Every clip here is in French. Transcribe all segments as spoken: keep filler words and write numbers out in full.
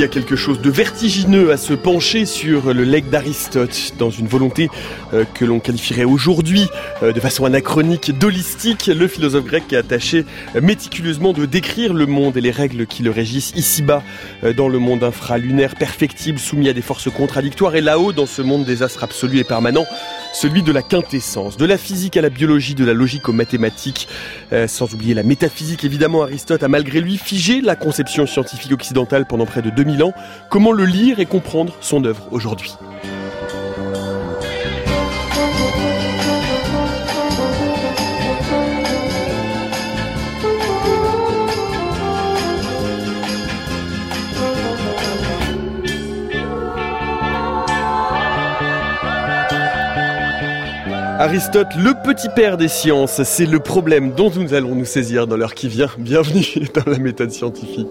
a quelque chose de vertigineux à se pencher sur le legs d'Aristote, dans une volonté euh, que l'on qualifierait aujourd'hui euh, de façon anachronique d'holistique. Le philosophe grec a tâché euh, méticuleusement de décrire le monde et les règles qui le régissent ici-bas, euh, dans le monde infralunaire perfectible, soumis à des forces contradictoires, et là-haut, dans ce monde désastre absolu et permanent, celui de la quintessence, de la physique à la biologie, de la logique aux mathématiques, euh, sans oublier la métaphysique. Évidemment, Aristote a malgré lui figé la conception scientifique occidentale pendant près de deux mille ans. Comment le lire et comprendre son œuvre aujourd'hui ? Aristote, le petit père des sciences, c'est le problème dont nous allons nous saisir dans l'heure qui vient. Bienvenue dans la méthode scientifique.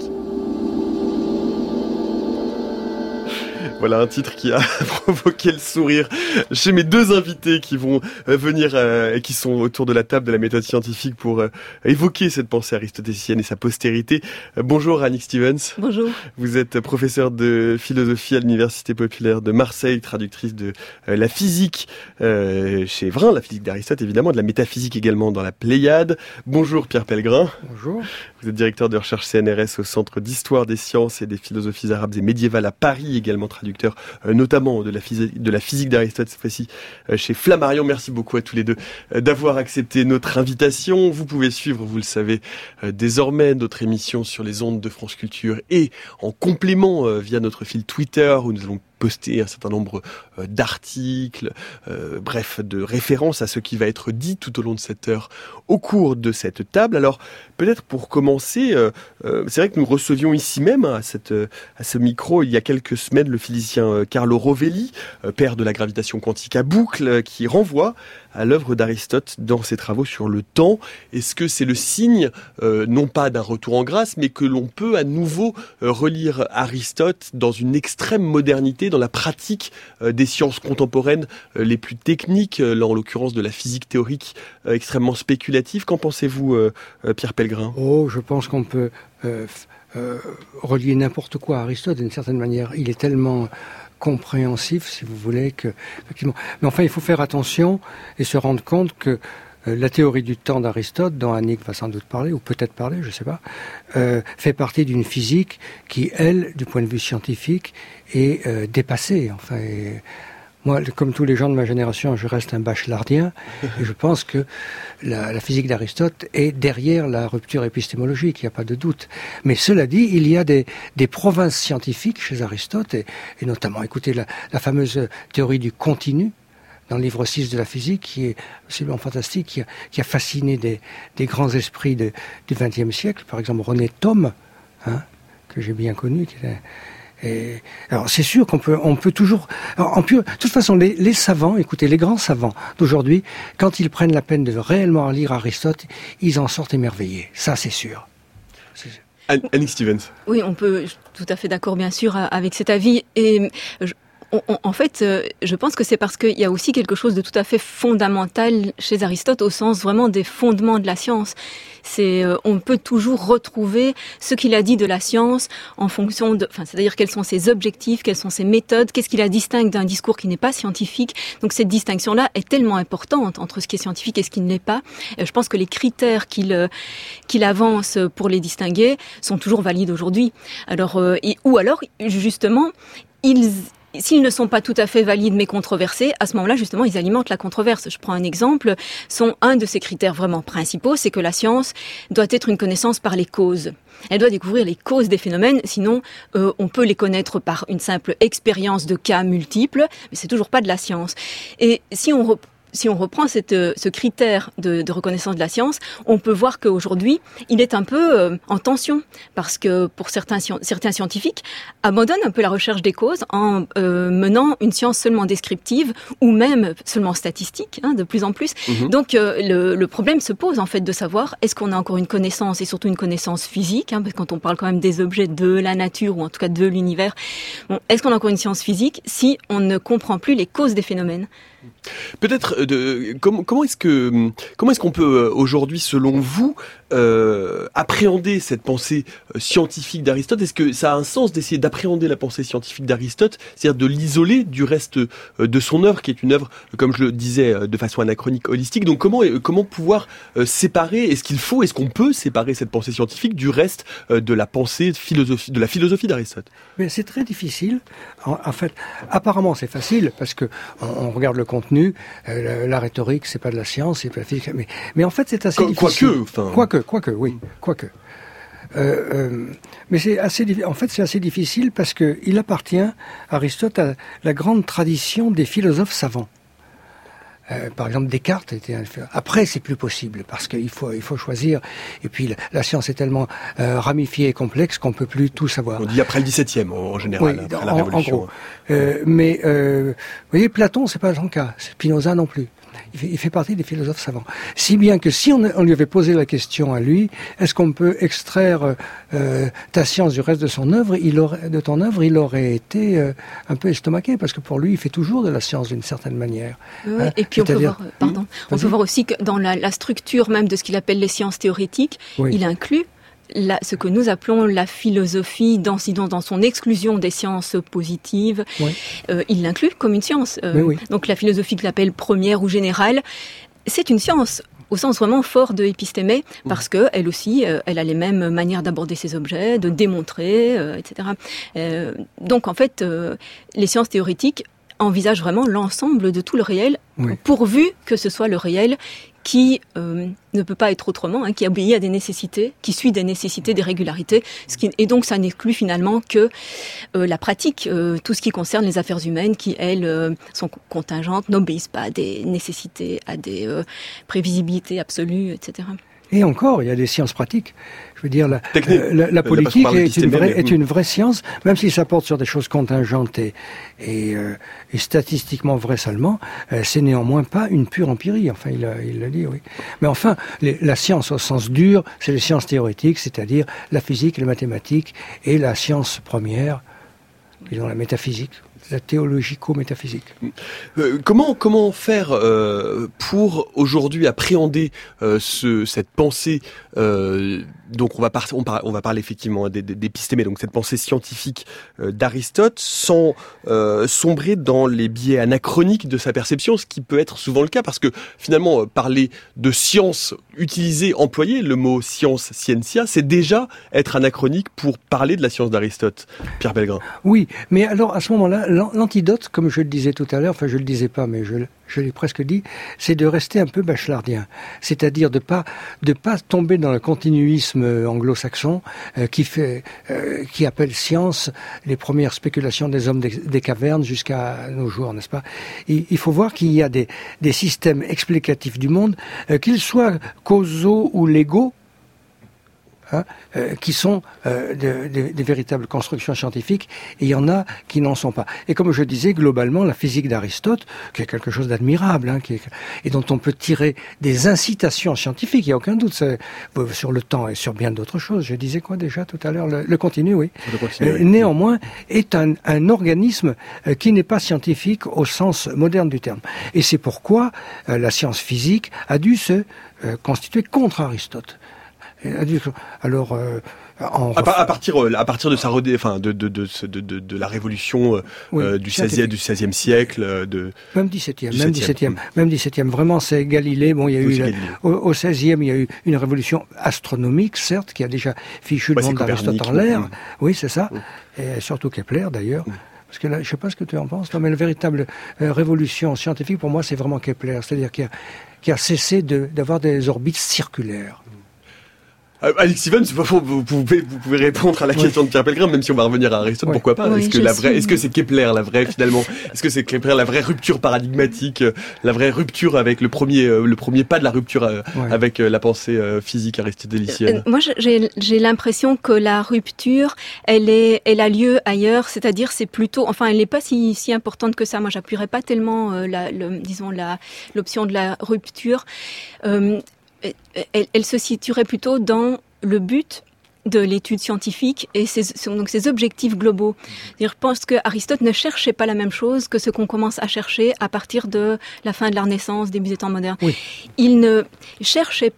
Voilà un titre qui a provoqué le sourire chez mes deux invités qui vont venir euh, et qui sont autour de la table de la méthode scientifique pour euh, évoquer cette pensée aristotélicienne et sa postérité. Euh, bonjour Annick Stevens. Bonjour. Vous êtes professeure de philosophie à l'Université populaire de Marseille, traductrice de euh, la physique euh, chez Vrin, la physique d'Aristote évidemment, de la métaphysique également dans la Pléiade. Bonjour Pierre Pellegrin. Bonjour. Vous êtes directeur de recherche C N R S au Centre d'histoire des sciences et des philosophies arabes et médiévales à Paris, également traducteur euh, notamment de la, physique, de la physique d'Aristote, cette fois-ci euh, chez Flammarion. Merci beaucoup à tous les deux euh, d'avoir accepté notre invitation. Vous pouvez suivre, vous le savez, euh, désormais notre émission sur les ondes de France Culture et en complément euh, via notre fil Twitter où nous allons poster un certain nombre euh, d'articles, euh, bref, de références à ce qui va être dit tout au long de cette heure au cours de cette table. Alors, peut-être pour commencer, euh, euh, c'est vrai que nous recevions ici même, à, cette, euh, à ce micro, il y a quelques semaines, le physicien euh, Carlo Rovelli, euh, père de la gravitation quantique à boucle, euh, qui renvoie à l'œuvre d'Aristote dans ses travaux sur le temps. Est-ce que c'est le signe, euh, non pas d'un retour en grâce, mais que l'on peut à nouveau euh, relire Aristote dans une extrême modernité, dans la pratique euh, des sciences contemporaines euh, les plus techniques, euh, là en l'occurrence de la physique théorique euh, extrêmement spéculative. Qu'en pensez-vous, euh, euh, Pierre Pellegrin ? Oh, je pense qu'on peut euh, euh, relier n'importe quoi à Aristote d'une certaine manière. Il est tellement compréhensif, si vous voulez, que effectivement. Mais enfin, il faut faire attention et se rendre compte que euh, la théorie du temps d'Aristote, dont Annick va sans doute parler, ou peut-être parler, je ne sais pas, euh, fait partie d'une physique qui, elle, du point de vue scientifique, est euh, dépassée. Enfin, et, moi, comme tous les gens de ma génération, je reste un bachelardien et je pense que la, la physique d'Aristote est derrière la rupture épistémologique, il n'y a pas de doute. Mais cela dit, il y a des, des provinces scientifiques chez Aristote, et, et notamment, écoutez, la, la fameuse théorie du continu, dans le livre six de la physique, qui est absolument fantastique, qui a, qui a fasciné des, des grands esprits de, du vingtième siècle, par exemple René Thom, hein, que j'ai bien connu, qui est Et alors c'est sûr qu'on peut, on peut toujours. Alors, en plus, de toute façon, les, les savants, écoutez, les grands savants d'aujourd'hui, quand ils prennent la peine de réellement lire Aristote, ils en sortent émerveillés. Ça, c'est sûr. C'est sûr. Annick Stevens. Oui, on peut, je suis tout à fait d'accord, bien sûr, avec cet avis. Et je, on, on, en fait, je pense que c'est parce qu'il y a aussi quelque chose de tout à fait fondamental chez Aristote, au sens vraiment des fondements de la science. C'est, euh, on peut toujours retrouver ce qu'il a dit de la science en fonction de, enfin, c'est-à-dire quels sont ses objectifs, quelles sont ses méthodes, qu'est-ce qui la distingue d'un discours qui n'est pas scientifique. Donc cette distinction-là est tellement importante entre ce qui est scientifique et ce qui ne l'est pas. Et je pense que les critères qu'il euh, qu'il avance pour les distinguer sont toujours valides aujourd'hui. Alors, euh, et, ou alors, justement, ils s'ils ne sont pas tout à fait valides mais controversés, à ce moment-là, justement, ils alimentent la controverse. Je prends un exemple. Son, un de ces critères vraiment principaux, c'est que la science doit être une connaissance par les causes. Elle doit découvrir les causes des phénomènes, sinon euh, on peut les connaître par une simple expérience de cas multiples, mais c'est toujours pas de la science. Et si on reprend Si on reprend cette, ce critère de, de reconnaissance de la science, on peut voir qu'aujourd'hui, il est un peu euh, en tension, parce que pour certains, certains scientifiques abandonnent un peu la recherche des causes en euh, menant une science seulement descriptive ou même seulement statistique, hein, de plus en plus. Mmh. Donc euh, le, le problème se pose en fait de savoir est-ce qu'on a encore une connaissance, et surtout une connaissance physique, hein, parce que quand on parle quand même des objets de la nature ou en tout cas de l'univers, bon, est-ce qu'on a encore une science physique si on ne comprend plus les causes des phénomènes ? Peut-être, de, comment, comment est-ce que, comment est-ce qu'on peut aujourd'hui, selon vous, euh, appréhender cette pensée euh, scientifique d'Aristote? Est-ce que ça a un sens d'essayer d'appréhender la pensée scientifique d'Aristote, c'est-à-dire de l'isoler du reste euh, de son œuvre, qui est une œuvre, euh, comme je le disais, euh, de façon anachronique, holistique? Donc comment euh, comment pouvoir euh, séparer, est-ce qu'il faut, est-ce qu'on peut séparer cette pensée scientifique du reste euh, de la pensée philosophie, de la philosophie d'Aristote? Mais c'est très difficile. En, en fait, apparemment c'est facile parce que on, on regarde le contenu, euh, la, la rhétorique c'est pas de la science, c'est pas de la physique, mais mais en fait c'est assez Qu- difficile. Quoique, enfin. Quoique, quoique, oui, quoique. Euh, euh, mais c'est assez, en fait, c'est assez difficile parce que il appartient, Aristote, à la grande tradition des philosophes savants. Euh, par exemple, Descartes était un... Après, c'est plus possible parce qu'il faut, il faut choisir. Et puis, la, la science est tellement euh, ramifiée et complexe qu'on peut plus tout savoir. On dit après le dix-septième en général, oui, après la en, Révolution. En gros. Euh, mais euh, vous voyez, Platon, c'est pas son cas. Spinoza non plus. Il fait, il fait partie des philosophes savants. Si bien que si on, on lui avait posé la question à lui, est-ce qu'on peut extraire euh, ta science du reste de son œuvre, il aurait, de ton œuvre, il aurait été euh, un peu estomaqué parce que pour lui, il fait toujours de la science d'une certaine manière. Oui, hein, et puis on peut voir, pardon, mmh, on peut voir aussi que dans la, la structure même de ce qu'il appelle les sciences théorétiques, oui. il inclut La, ce que nous appelons la philosophie dans, dans son exclusion des sciences positives, oui. euh, il l'inclut comme une science. Euh, oui. Donc la philosophie qu'il appelle première ou générale, c'est une science au sens vraiment fort de épistémé, parce que elle aussi, euh, elle a les mêmes manières d'aborder ses objets, de démontrer, euh, et cetera. Euh, donc en fait, euh, les sciences théorétiques envisagent vraiment l'ensemble de tout le réel, oui. pourvu que ce soit le réel qui euh, ne peut pas être autrement, hein, qui obéit à des nécessités, qui suit des nécessités, des régularités, ce qui, et donc ça n'exclut finalement que euh, la pratique, euh, tout ce qui concerne les affaires humaines, qui elles euh, sont contingentes, n'obéissent pas à des nécessités, à des euh, prévisibilités absolues, et cetera. Et encore, il y a des sciences pratiques. Je veux dire, la, euh, la, la politique est une, vraie, est une vraie science, même si ça porte sur des choses contingentes et, et, euh, et statistiquement vraies seulement, euh, c'est néanmoins pas une pure empirie. Enfin, il, il le dit, oui. Mais enfin, les, la science au sens dur, c'est les sciences théoriques, c'est-à-dire la physique, les mathématiques et la science première, disons la métaphysique. La théologico-métaphysique. Euh, comment comment faire euh, pour aujourd'hui appréhender euh, ce, cette pensée euh, donc on va par, on, par, on va parler effectivement d'épistémé, donc cette pensée scientifique euh, d'Aristote, sans euh, sombrer dans les biais anachroniques de sa perception, ce qui peut être souvent le cas, parce que finalement euh, parler de science, utiliser, employer le mot science, scientia, c'est déjà être anachronique pour parler de la science d'Aristote. Pierre Pellegrin. Oui, mais alors à ce moment-là, l'antidote, comme je le disais tout à l'heure, enfin je le disais pas, mais je, je l'ai presque dit, c'est de rester un peu bachelardien, c'est-à-dire de pas de pas tomber dans le continuisme anglo-saxon euh, qui fait euh, qui appelle science les premières spéculations des hommes des, des cavernes jusqu'à nos jours, n'est-ce pas? Il, il faut voir qu'il y a des des systèmes explicatifs du monde, euh, qu'ils soient causaux ou légaux. Hein, euh, qui sont euh, de, de, des véritables constructions scientifiques, et il y en a qui n'en sont pas. Et comme je disais, globalement, la physique d'Aristote, qui est quelque chose d'admirable, hein, qui est, et dont on peut tirer des incitations scientifiques, il n'y a aucun doute, c'est, sur le temps et sur bien d'autres choses. Je disais quoi déjà tout à l'heure? Le, le continu, oui. Le continu, euh, oui. Néanmoins, est un, un organisme euh, qui n'est pas scientifique au sens moderne du terme. Et c'est pourquoi euh, la science physique a dû se euh, constituer contre Aristote. Alors, euh, en à, à partir, à partir de sa, redé... enfin, de, de, de, de, de, de la révolution oui, euh, du seizième, du seizième siècle, de même dix-septième, même dix-septième, même dix-septième. Vraiment, c'est Galilée. Bon, il y a oui, eu la... au, au seizième, il y a eu une révolution astronomique, certes, qui a déjà fichu le ouais, monde d'Aristote en l'air. Mmh. Oui, c'est ça. Mmh. Et surtout Kepler, d'ailleurs. Mmh. Parce que là, je ne sais pas ce que tu en penses, mais la véritable euh, révolution scientifique, pour moi, c'est vraiment Kepler, c'est-à-dire qu'il a, qu'il a cessé de, d'avoir des orbites circulaires. Alex Stevens, vous pouvez, vous pouvez répondre à la question oui. de Pierre Pellegrin, même si on va revenir à Aristote, oui. pourquoi pas? Oui, est-ce que la vraie, suis... est-ce que c'est Kepler la vraie finalement? Est-ce que c'est Kepler la vraie rupture paradigmatique, la vraie rupture avec le premier, le premier pas de la rupture oui. avec la pensée physique aristotélicienne? euh, Moi, j'ai, j'ai l'impression que la rupture, elle est, elle a lieu ailleurs, c'est-à-dire c'est plutôt, enfin, elle n'est pas si, si importante que ça. Moi, j'appuierais pas tellement, euh, la, le, disons la, l'option de la rupture. Euh, Elle, elle se situerait plutôt dans le but de l'étude scientifique et ses, donc ses objectifs globaux. Je pense que Aristote ne cherchait pas la même chose que ce qu'on commence à chercher à partir de la fin de la Renaissance, début des temps modernes. Oui. Il ne cherchait pas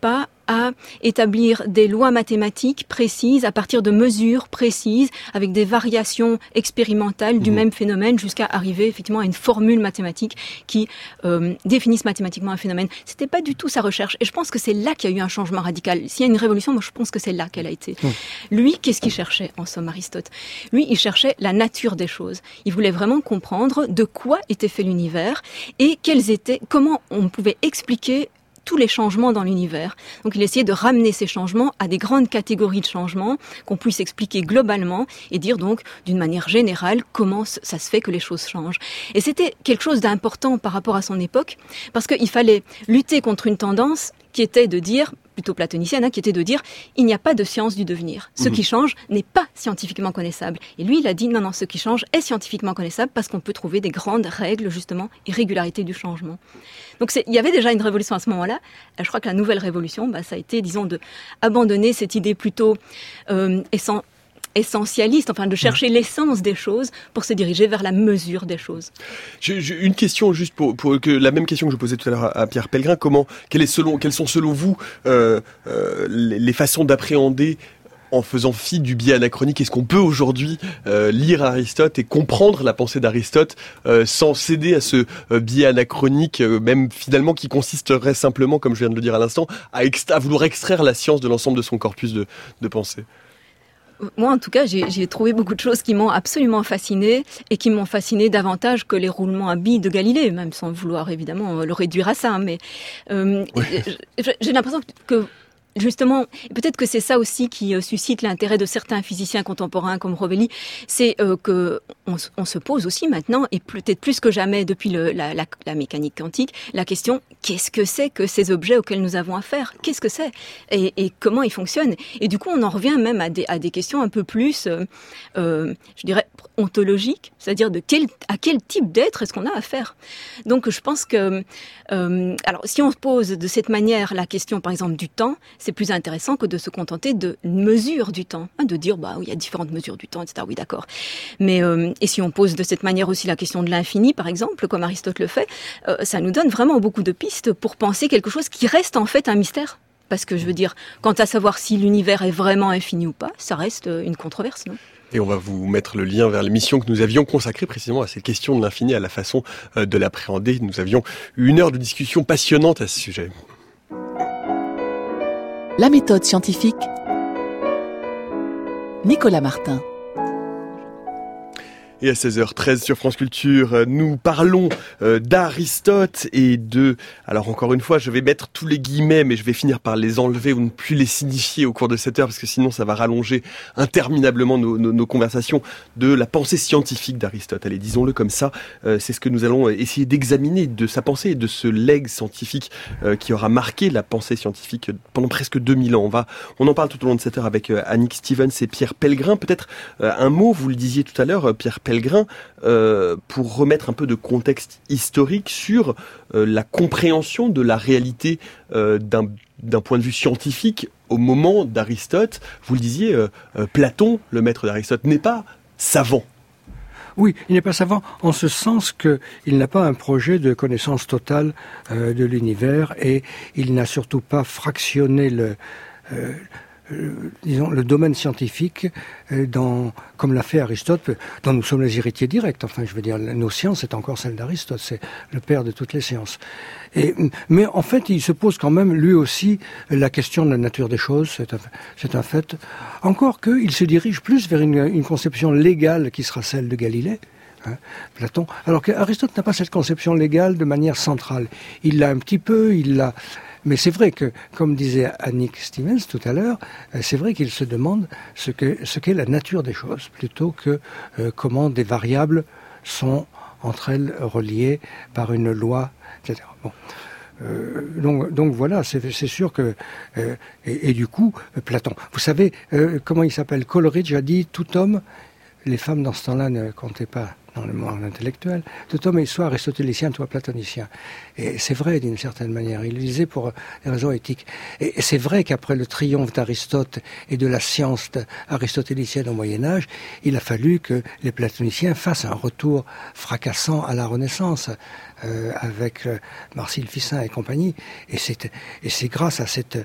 à établir des lois mathématiques précises à partir de mesures précises avec des variations expérimentales du mmh. même phénomène jusqu'à arriver effectivement à une formule mathématique qui euh, définisse mathématiquement un phénomène. C'était pas du tout sa recherche et je pense que c'est là qu'il y a eu un changement radical. S'il y a une révolution, moi je pense que c'est là qu'elle a été. Mmh. Lui, qu'est-ce qu'il cherchait en somme, Aristote ? Lui, il cherchait la nature des choses. Il voulait vraiment comprendre de quoi était fait l'univers et quels étaient, comment on pouvait expliquer tous les changements dans l'univers. Donc il essayait de ramener ces changements à des grandes catégories de changements qu'on puisse expliquer globalement et dire donc d'une manière générale comment ça se fait que les choses changent. Et c'était quelque chose d'important par rapport à son époque parce qu'il fallait lutter contre une tendance qui était de dire, plutôt platonicienne, hein, qui était de dire il n'y a pas de science du devenir. Ce mmh. qui change n'est pas scientifiquement connaissable. Et lui, il a dit non, non, ce qui change est scientifiquement connaissable parce qu'on peut trouver des grandes règles, justement, et régularités du changement. Donc c'est, il y avait déjà une révolution à ce moment-là. Je crois que la nouvelle révolution, bah, ça a été, disons, de abandonner cette idée plutôt euh, essentielle, essentialiste, enfin de chercher l'essence des choses pour se diriger vers la mesure des choses. J'ai, j'ai une question juste pour, pour que la même question que je posais tout à l'heure à, à Pierre Pellegrin. Comment, quelle est selon, quelles sont selon vous euh, euh, les, les façons d'appréhender en faisant fi du biais anachronique? Est-ce qu'on peut aujourd'hui euh, lire Aristote et comprendre la pensée d'Aristote euh, sans céder à ce euh, biais anachronique, euh, même finalement qui consisterait simplement, comme je viens de le dire à l'instant, à, ext- à vouloir extraire la science de l'ensemble de son corpus de, de pensée? Moi, en tout cas, j'ai, j'ai trouvé beaucoup de choses qui m'ont absolument fascinée et qui m'ont fascinée davantage que les roulements à billes de Galilée, même sans vouloir évidemment le réduire à ça. Mais euh, oui. j'ai, j'ai l'impression que justement, peut-être que c'est ça aussi qui euh, suscite l'intérêt de certains physiciens contemporains comme Rovelli, c'est euh, que on, on se pose aussi maintenant, et peut-être plus que jamais depuis le, la, la, la mécanique quantique, la question qu'est-ce que c'est que ces objets auxquels nous avons affaire ? Qu'est-ce que c'est ? et, et comment ils fonctionnent ? Et du coup, on en revient même à des, à des questions un peu plus, euh, euh, je dirais, ontologiques, c'est-à-dire de quel, à quel type d'être est-ce qu'on a affaire ? Donc, je pense que, euh, alors, si on se pose de cette manière la question, par exemple, du temps, c'est plus intéressant que de se contenter de mesures du temps, hein, de dire bah oui, il y a différentes mesures du temps, et cetera. Oui, d'accord. Mais euh, et si on pose de cette manière aussi la question de l'infini, par exemple, comme Aristote le fait, euh, ça nous donne vraiment beaucoup de pistes pour penser quelque chose qui reste en fait un mystère. Parce que je veux dire, quant à savoir si l'univers est vraiment infini ou pas, ça reste une controverse, non ? Et on va vous mettre le lien vers l'émission que nous avions consacrée précisément à cette question de l'infini, à la façon de l'appréhender. Nous avions eu une heure de discussion passionnante à ce sujet. La méthode scientifique, Nicolas Martin. Et à seize heures treize sur France Culture, nous parlons euh, d'Aristote et de... Alors encore une fois, je vais mettre tous les guillemets, mais je vais finir par les enlever ou ne plus les signifier au cours de cette heure, parce que sinon ça va rallonger interminablement nos, nos, nos conversations, de la pensée scientifique d'Aristote. Allez, disons-le comme ça, euh, c'est ce que nous allons essayer d'examiner, de sa pensée et de ce legs scientifique euh, qui aura marqué la pensée scientifique pendant presque deux mille ans. On, va, on en parle tout au long de cette heure avec euh, Annick Stevens et Pierre Pellegrin. Peut-être euh, un mot, vous le disiez tout à l'heure, Pierre Pellegrin, euh, pour remettre un peu de contexte historique sur euh, la compréhension de la réalité euh, d'un, d'un point de vue scientifique au moment d'Aristote. Vous le disiez, euh, euh, Platon, le maître d'Aristote, n'est pas savant. Oui, il n'est pas savant en ce sens qu'il n'a pas un projet de connaissance totale euh, de l'univers et il n'a surtout pas fractionné le... Euh, Euh, disons, le domaine scientifique, euh, dans, comme l'a fait Aristote, dont nous sommes les héritiers directs. Enfin, je veux dire, nos sciences, c'est encore celle d'Aristote, c'est le père de toutes les sciences. Et, mais en fait, il se pose quand même, lui aussi, la question de la nature des choses, c'est un, c'est un fait. Encore qu'il se dirige plus vers une, une conception légale qui sera celle de Galilée. Hein, Platon. Alors qu'Aristote n'a pas cette conception légale de manière centrale. Il l'a un petit peu, il l'a... Mais c'est vrai que, comme disait Annick Stevens tout à l'heure, c'est vrai qu'il se demande ce, que, ce qu'est la nature des choses, plutôt que euh, comment des variables sont entre elles reliées par une loi, et cetera. Bon. Euh, donc, donc voilà, c'est, c'est sûr que... Euh, et, et du coup, Platon... Vous savez, euh, comment il s'appelle ? Coleridge a dit « Tout homme... » Les femmes, dans ce temps-là, ne comptaient pas dans le monde intellectuel. Tout homme est soit aristotélicien, soit platonicien. Et c'est vrai, d'une certaine manière. Il le disait pour des raisons éthiques. Et c'est vrai qu'après le triomphe d'Aristote et de la science aristotélicienne au Moyen-Âge, il a fallu que les platoniciens fassent un retour fracassant à la Renaissance, euh, avec euh, Marcille Ficin et compagnie. Et c'est, et c'est grâce à cette...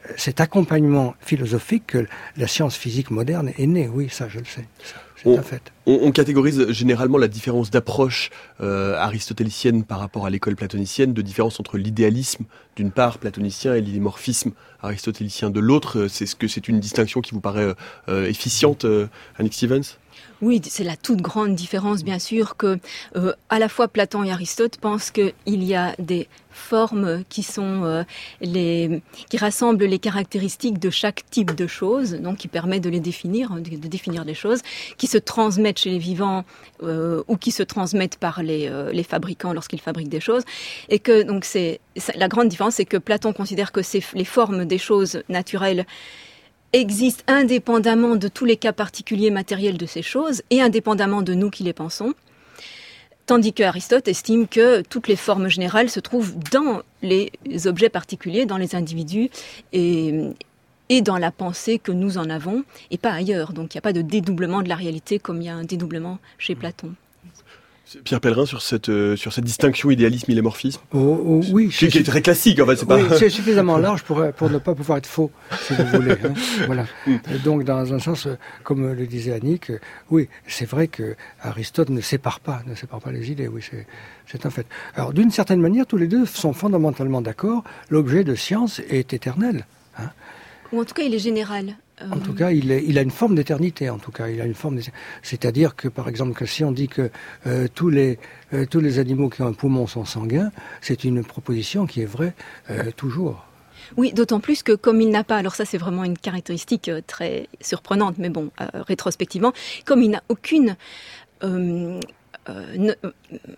cet accompagnement philosophique que la science physique moderne est née. Oui, ça, je le sais. Ça, c'est on, un fait. On, on catégorise généralement la différence d'approche euh, aristotélicienne par rapport à l'école platonicienne, de différence entre l'idéalisme d'une part platonicien et l'idémorphisme aristotélicien de l'autre. C'est ce que c'est une distinction qui vous paraît euh, efficiente, euh, Annick Stevens ? Oui, c'est la toute grande différence, bien sûr, que euh, à la fois Platon et Aristote pensent qu'il y a des formes qui sont euh, les qui rassemblent les caractéristiques de chaque type de chose, donc qui permet de les définir, de, de définir des choses, qui se transmettent chez les vivants euh, ou qui se transmettent par les euh, les fabricants lorsqu'ils fabriquent des choses, et que donc c'est la grande différence, c'est que Platon considère que c'est les formes des choses naturelles existent indépendamment de tous les cas particuliers matériels de ces choses et indépendamment de nous qui les pensons, tandis que Aristote estime que toutes les formes générales se trouvent dans les objets particuliers, dans les individus et, et dans la pensée que nous en avons et pas ailleurs. Donc il n'y a pas de dédoublement de la réalité comme il y a un dédoublement chez Platon. Pierre Pellerin, sur cette, euh, sur cette distinction idéalisme-illémorphisme oh, oh, oui, qui, qui est très classique, en fait. C'est, pas... oui, c'est suffisamment large pour, pour ne pas pouvoir être faux, si vous voulez. Hein. Voilà. Et donc, dans un sens, comme le disait Annick, oui, c'est vrai que Aristote ne sépare pas, ne sépare pas les idées, oui, c'est, c'est un fait. Alors, d'une certaine manière, tous les deux sont fondamentalement d'accord, l'objet de science est éternel. Hein. Ou en tout cas, il est général. Euh... En tout cas, il, est, il a une forme d'éternité. En tout cas, il a une forme. C'est-à-dire que, par exemple, que si on dit que euh, tous les euh, tous les animaux qui ont un poumon sont sanguins, c'est une proposition qui est vraie euh, toujours. Oui, d'autant plus que comme il n'a pas, alors ça c'est vraiment une caractéristique euh, très surprenante, mais bon, euh, rétrospectivement, comme il n'a aucune euh, euh, ne, euh,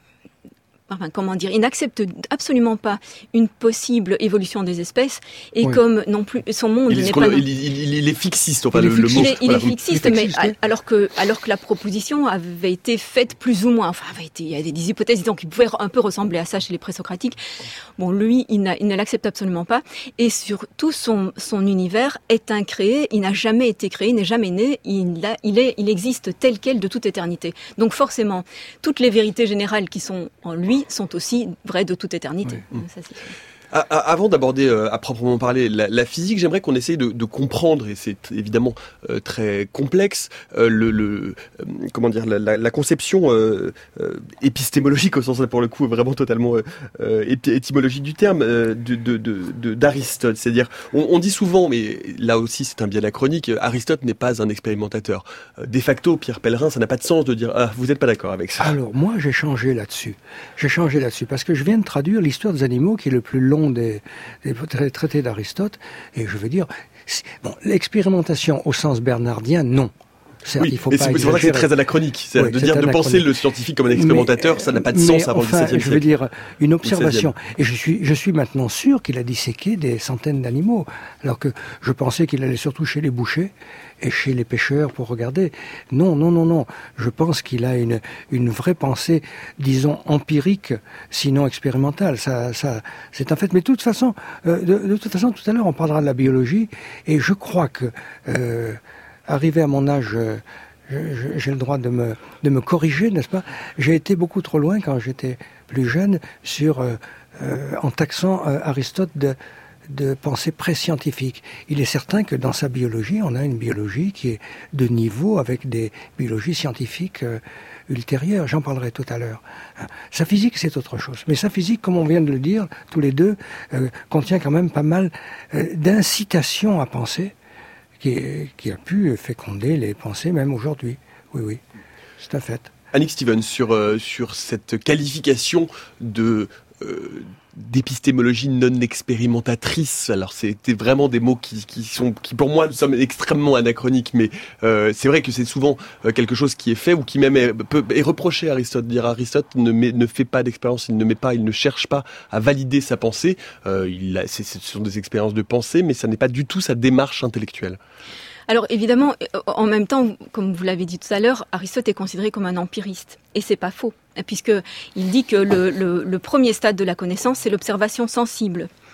Enfin, comment dire, il n'accepte absolument pas une possible évolution des espèces et oui. comme non plus son monde il, n'est pas. Il, il, il est fixiste, enfin il le, est fixiste, le mot. Il est, il voilà. est fixiste, mais alors que alors que la proposition avait été faite plus ou moins, enfin avait été, il y a des hypothèses disons qui pouvaient un peu ressembler à ça chez les présocratiques. Bon, lui, il, n'a, il ne l'accepte absolument pas et surtout son son univers est incréé, il n'a jamais été créé, il n'est jamais né, il a, il est, il existe tel quel de toute éternité. Donc forcément, toutes les vérités générales qui sont en lui sont aussi vraies de toute éternité. Oui. Ça, c'est sûr. À, à, avant d'aborder euh, à proprement parler la, la physique, j'aimerais qu'on essaye de, de comprendre, et c'est évidemment euh, très complexe, euh, le, le euh, comment dire la, la, la conception euh, euh, épistémologique au sens là pour le coup vraiment totalement euh, étymologique du terme euh, de, de, de, de, d'Aristote. C'est-à-dire, on, on dit souvent, mais là aussi c'est un biais anachronique, Aristote n'est pas un expérimentateur. Euh, de facto, Pierre Pellerin, ça n'a pas de sens de dire ah vous n'êtes pas d'accord avec ça. Alors moi j'ai changé là-dessus. J'ai changé là-dessus parce que je viens de traduire l'histoire des animaux qui est le plus long Des, des traités d'Aristote, et je veux dire, bon, l'expérimentation au sens bernardien, non. Certes, oui, il faut mais pas c'est, c'est vrai que c'est très anachronique. C'est oui, de c'est dire anachronique. De penser le scientifique comme un expérimentateur, mais, ça n'a pas de sens avant enfin, le dix-septième je veux siècle. dire, une observation. Et je suis, je suis maintenant sûr qu'il a disséqué des centaines d'animaux, alors que je pensais qu'il allait surtout chez les bouchers et chez les pêcheurs pour regarder. Non, non, non, non. Je pense qu'il a une, une vraie pensée, disons, empirique, sinon expérimentale. Ça, ça, c'est un fait. Mais de toute façon, euh, de, de toute façon, tout à l'heure, on parlera de la biologie, et je crois que, euh, arrivé à mon âge, euh, j'ai le droit de me, de me corriger, n'est-ce pas? J'ai été beaucoup trop loin quand j'étais plus jeune sur, euh, euh, en taxant euh, Aristote de, de pensée pré-scientifique. Il est certain que dans sa biologie, on a une biologie qui est de niveau avec des biologies scientifiques euh, ultérieures. J'en parlerai tout à l'heure. Sa physique, c'est autre chose. Mais sa physique, comme on vient de le dire, tous les deux, euh, contient quand même pas mal euh, d'incitation à penser. Qui, qui a pu féconder les pensées même aujourd'hui. Oui, oui, c'est un fait. Annick Stevens, sur, euh, sur cette qualification de... Euh, d'épistémologie non expérimentatrice. Alors c'était vraiment des mots qui, qui sont, qui pour moi sont extrêmement anachroniques, mais euh, c'est vrai que c'est souvent euh, quelque chose qui est fait ou qui même est, peut, est reproché à Aristote. Dire Aristote ne, met, ne fait pas d'expérience, il ne met pas, il ne cherche pas à valider sa pensée. Euh, il a, c'est, ce sont des expériences de pensée, mais ça n'est pas du tout sa démarche intellectuelle. Alors évidemment, en même temps, comme vous l'avez dit tout à l'heure, Aristote est considéré comme un empiriste. Et c'est pas faux, puisqu'il dit que le, le, le premier stade de la connaissance, c'est l'observation sensible.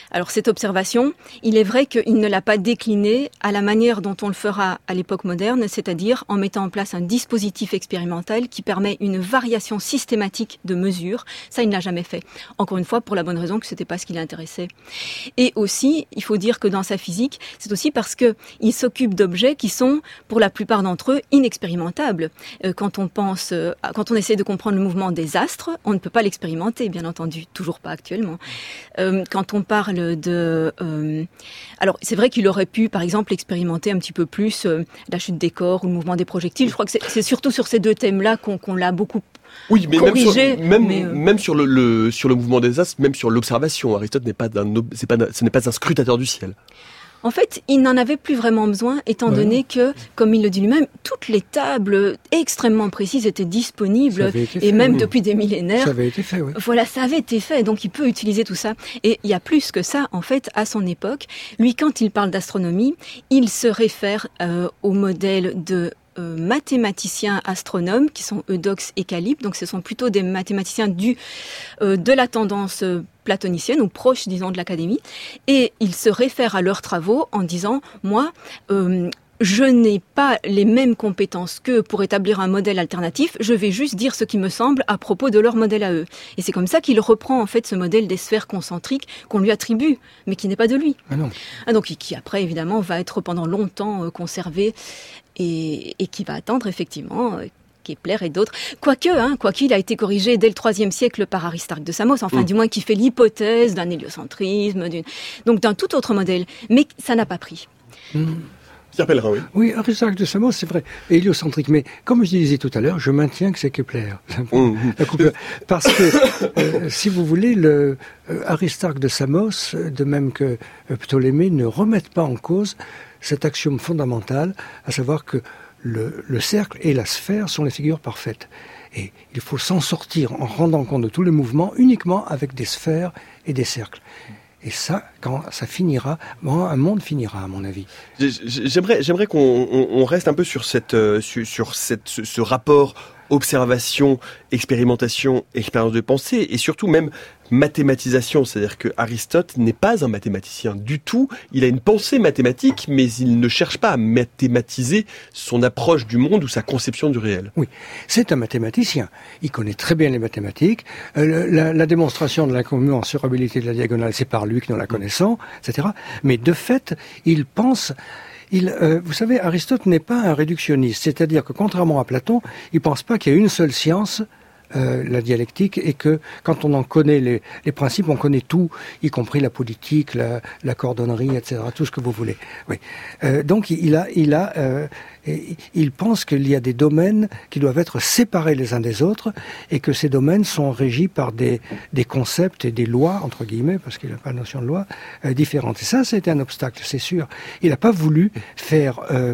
Alors cette observation, il est vrai qu'il ne l'a pas déclinée à la manière dont on le fera à l'époque moderne, c'est-à-dire en mettant en place un dispositif expérimental qui permet une variation systématique de mesures. Ça, il ne l'a jamais fait. Encore une fois, pour la bonne raison que ce n'était pas ce qui l'intéressait. Et aussi, il faut dire que dans sa physique, c'est aussi parce qu'il s'occupe d'objets qui sont, pour la plupart d'entre eux, inexpérimentables. Euh, quand on pense, euh, quand on essaie de comprendre le mouvement des astres, on ne peut pas l'expérimenter, bien entendu, toujours pas actuellement. Euh, quand on parle de... Euh, alors, c'est vrai qu'il aurait pu, par exemple, expérimenter un petit peu plus euh, la chute des corps ou le mouvement des projectiles. Je crois que c'est, c'est surtout sur ces deux thèmes-là qu'on, qu'on l'a beaucoup Oui, mais corrigé. Même, sur, même, mais euh... même sur le, le, sur le mouvement des astres, même sur l'observation, Aristote n'est pas un, c'est pas, ce n'est pas un scrutateur du ciel. En fait, il n'en avait plus vraiment besoin, étant ouais. donné que, comme il le dit lui-même, toutes les tables extrêmement précises étaient disponibles, et fait, même oui. depuis des millénaires. Ça avait été fait, oui. Voilà, ça avait été fait, donc il peut utiliser tout ça. Et il y a plus que ça, en fait, à son époque. Lui, quand il parle d'astronomie, il se réfère euh, au modèle de Euh, mathématiciens astronomes qui sont Eudoxe et Calypte, donc ce sont plutôt des mathématiciens du, euh, de la tendance euh, platonicienne ou proche, disons, de l'académie, et ils se réfèrent à leurs travaux en disant « moi, euh, je n'ai pas les mêmes compétences qu'eux pour établir un modèle alternatif, je vais juste dire ce qui me semble à propos de leur modèle à eux. » Et c'est comme ça qu'il reprend en fait ce modèle des sphères concentriques qu'on lui attribue, mais qui n'est pas de lui. Ah non. Ah, donc qui après, évidemment, va être pendant longtemps euh, conservé et, et qui va attendre effectivement... Euh, Kepler et d'autres, quoique, hein, quoique il a été corrigé dès le troisième siècle par Aristarque de Samos, enfin mmh. du moins qui fait l'hypothèse d'un héliocentrisme, d'une... donc d'un tout autre modèle, mais ça n'a pas pris. Mmh. Pierre Pellerin, oui. Oui, Aristarque de Samos, c'est vrai, héliocentrique, mais comme je disais tout à l'heure, je maintiens que c'est Kepler. Mmh. Parce que, euh, si vous voulez, le euh, Aristarque de Samos, de même que euh, Ptolémée, ne remettent pas en cause cet axiome fondamental, à savoir que Le, le cercle et la sphère sont les figures parfaites. Et il faut s'en sortir en rendant compte de tous les mouvements uniquement avec des sphères et des cercles. Et ça, quand ça finira, bon, un monde finira, à mon avis. J'aimerais, j'aimerais qu'on on, on reste un peu sur cette, euh, sur, sur cette, ce, ce rapport observation, expérimentation, expérience de pensée, et surtout même mathématisation. C'est-à-dire que Aristote n'est pas un mathématicien du tout. Il a une pensée mathématique, mais il ne cherche pas à mathématiser son approche du monde ou sa conception du réel. Oui, c'est un mathématicien. Il connaît très bien les mathématiques. Euh, la, la démonstration de l'incommensurabilité de la diagonale, c'est par lui que nous la connaissons, et cetera. Mais de fait, il pense... Il, euh, vous savez, Aristote n'est pas un réductionniste, c'est-à-dire que contrairement à Platon, il ne pense pas qu'il y a une seule science, euh, la dialectique, et que quand on en connaît les, les principes, on connaît tout, y compris la politique, la, la cordonnerie, et cetera, tout ce que vous voulez. Oui. Euh, donc il a, il a, euh, il pense qu'il y a des domaines qui doivent être séparés les uns des autres, et que ces domaines sont régis par des, des concepts et des lois, entre guillemets, parce qu'il n'a pas de notion de loi, euh, différentes. Et ça, c'était un obstacle, c'est sûr. Il n'a pas voulu faire euh,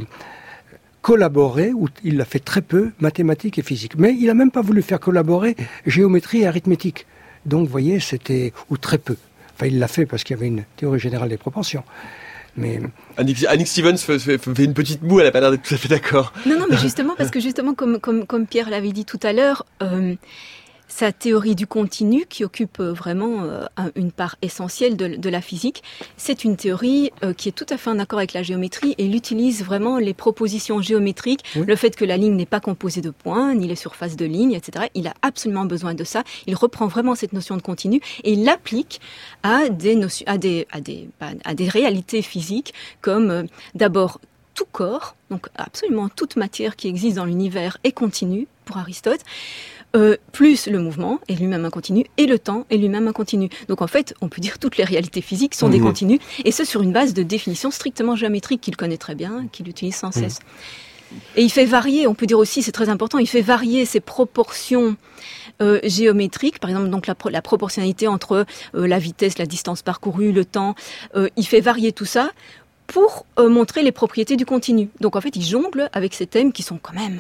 collaborer, ou il l'a fait très peu, mathématiques et physique. Mais il n'a même pas voulu faire collaborer géométrie et arithmétique. Donc, vous voyez, c'était... ou très peu. Enfin, il l'a fait parce qu'il y avait une théorie générale des proportions. Mais... Annick, Annick Stevens fait, fait, fait une petite moue, elle n'a pas l'air d'être tout à fait d'accord. Non, non, mais justement, parce que justement, comme, comme, comme Pierre l'avait dit tout à l'heure, euh, sa théorie du continu, qui occupe vraiment euh, une part essentielle de, de la physique, c'est une théorie euh, qui est tout à fait en accord avec la géométrie, et il utilise vraiment les propositions géométriques, oui. Le fait que la ligne n'est pas composée de points, ni les surfaces de lignes, et cetera. Il a absolument besoin de ça. Il reprend vraiment cette notion de continu et il l'applique à des, notions, à des, à des, à des réalités physiques, comme euh, d'abord tout corps, donc absolument toute matière qui existe dans l'univers est continue pour Aristote. Euh, plus le mouvement est lui-même un continu, et le temps est lui-même un continu. Donc en fait, on peut dire que toutes les réalités physiques sont mmh. des continus, et ce sur une base de définition strictement géométrique qu'il connaît très bien, qu'il utilise sans cesse. Mmh. Et il fait varier, on peut dire aussi, c'est très important, il fait varier ses proportions euh, géométriques, par exemple donc la, pro- la proportionnalité entre euh, la vitesse, la distance parcourue, le temps, euh, il fait varier tout ça pour euh, montrer les propriétés du continu. Donc en fait, il jongle avec ces thèmes qui sont quand même... Euh,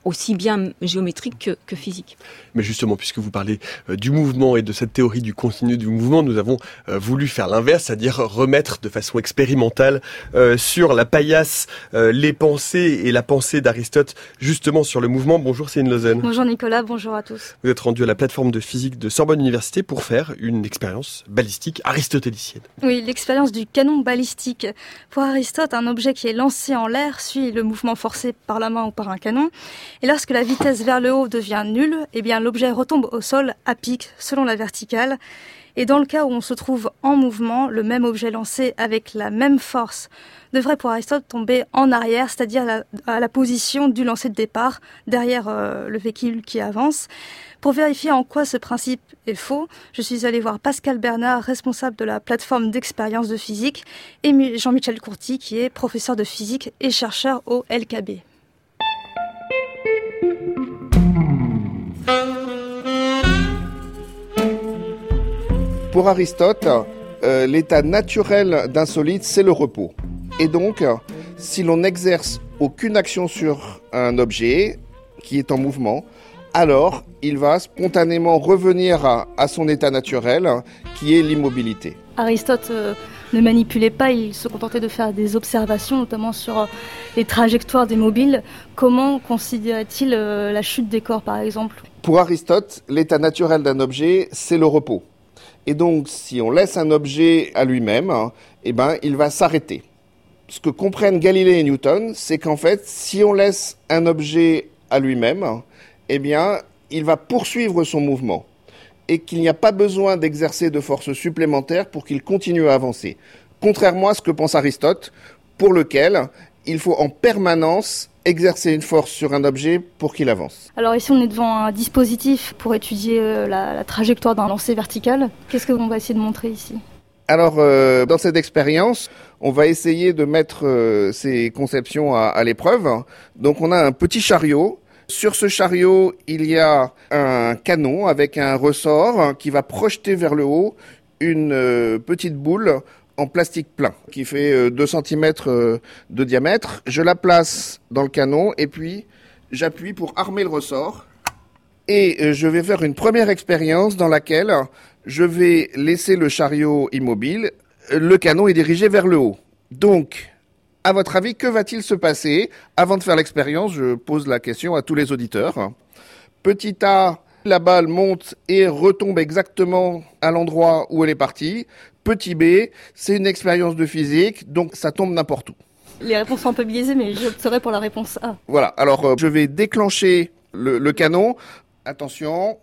aussi bien géométrique que, que physique. Mais justement, puisque vous parlez euh, du mouvement et de cette théorie du continu du mouvement, nous avons euh, voulu faire l'inverse, c'est-à-dire remettre de façon expérimentale euh, sur la paillasse euh, les pensées et la pensée d'Aristote justement sur le mouvement. Bonjour Céline Lausanne. Bonjour Nicolas, bonjour à tous. Vous êtes rendu à la plateforme de physique de Sorbonne Université pour faire une expérience balistique aristotélicienne. Oui, l'expérience du canon balistique. Pour Aristote, un objet qui est lancé en l'air suit le mouvement forcé par la main ou par un canon. Et lorsque la vitesse vers le haut devient nulle, eh bien l'objet retombe au sol à pic selon la verticale. Et dans le cas où on se trouve en mouvement, le même objet lancé avec la même force devrait pour Aristote tomber en arrière, c'est-à-dire la, à la position du lancer de départ, derrière euh, le véhicule qui avance. Pour vérifier en quoi ce principe est faux, je suis allée voir Pascal Bernard, responsable de la plateforme d'expérience de physique, et Jean-Michel Courty, qui est professeur de physique et chercheur au L K B. Pour Aristote, euh, l'état naturel d'un solide, c'est le repos. Et donc, si l'on n'exerce aucune action sur un objet qui est en mouvement, alors il va spontanément revenir à, à son état naturel, qui est l'immobilité. Aristote euh, ne manipulait pas, il se contentait de faire des observations, notamment sur euh, les trajectoires des mobiles. Comment considérait-il euh, la chute des corps, par exemple ? Pour Aristote, l'état naturel d'un objet, c'est le repos. Et donc, si on laisse un objet à lui-même, eh ben, il va s'arrêter. Ce que comprennent Galilée et Newton, c'est qu'en fait, si on laisse un objet à lui-même, eh bien, il va poursuivre son mouvement et qu'il n'y a pas besoin d'exercer de force supplémentaire pour qu'il continue à avancer. Contrairement à ce que pense Aristote, pour lequel il faut en permanence exercer une force sur un objet pour qu'il avance. Alors ici, on est devant un dispositif pour étudier la, la trajectoire d'un lancer vertical. Qu'est-ce que l'on va essayer de montrer ici ? Alors, euh, dans cette expérience, on va essayer de mettre euh, ces conceptions à, à l'épreuve. Donc, on a un petit chariot. Sur ce chariot, il y a un canon avec un ressort qui va projeter vers le haut une euh, petite boule en plastique plein qui fait euh, deux centimètres euh, de diamètre. Je la place dans le canon et puis j'appuie pour armer le ressort. Et euh, je vais faire une première expérience dans laquelle je vais laisser le chariot immobile. Le canon est dirigé vers le haut. Donc, à votre avis, que va-t-il se passer ? Avant de faire l'expérience, je pose la question à tous les auditeurs. Petit A, la balle monte et retombe exactement à l'endroit où elle est partie. Petit B, c'est une expérience de physique, donc ça tombe n'importe où. Les réponses sont un peu biaisées, mais je serai pour la réponse A. Voilà, alors euh, je vais déclencher le, le canon. Attention.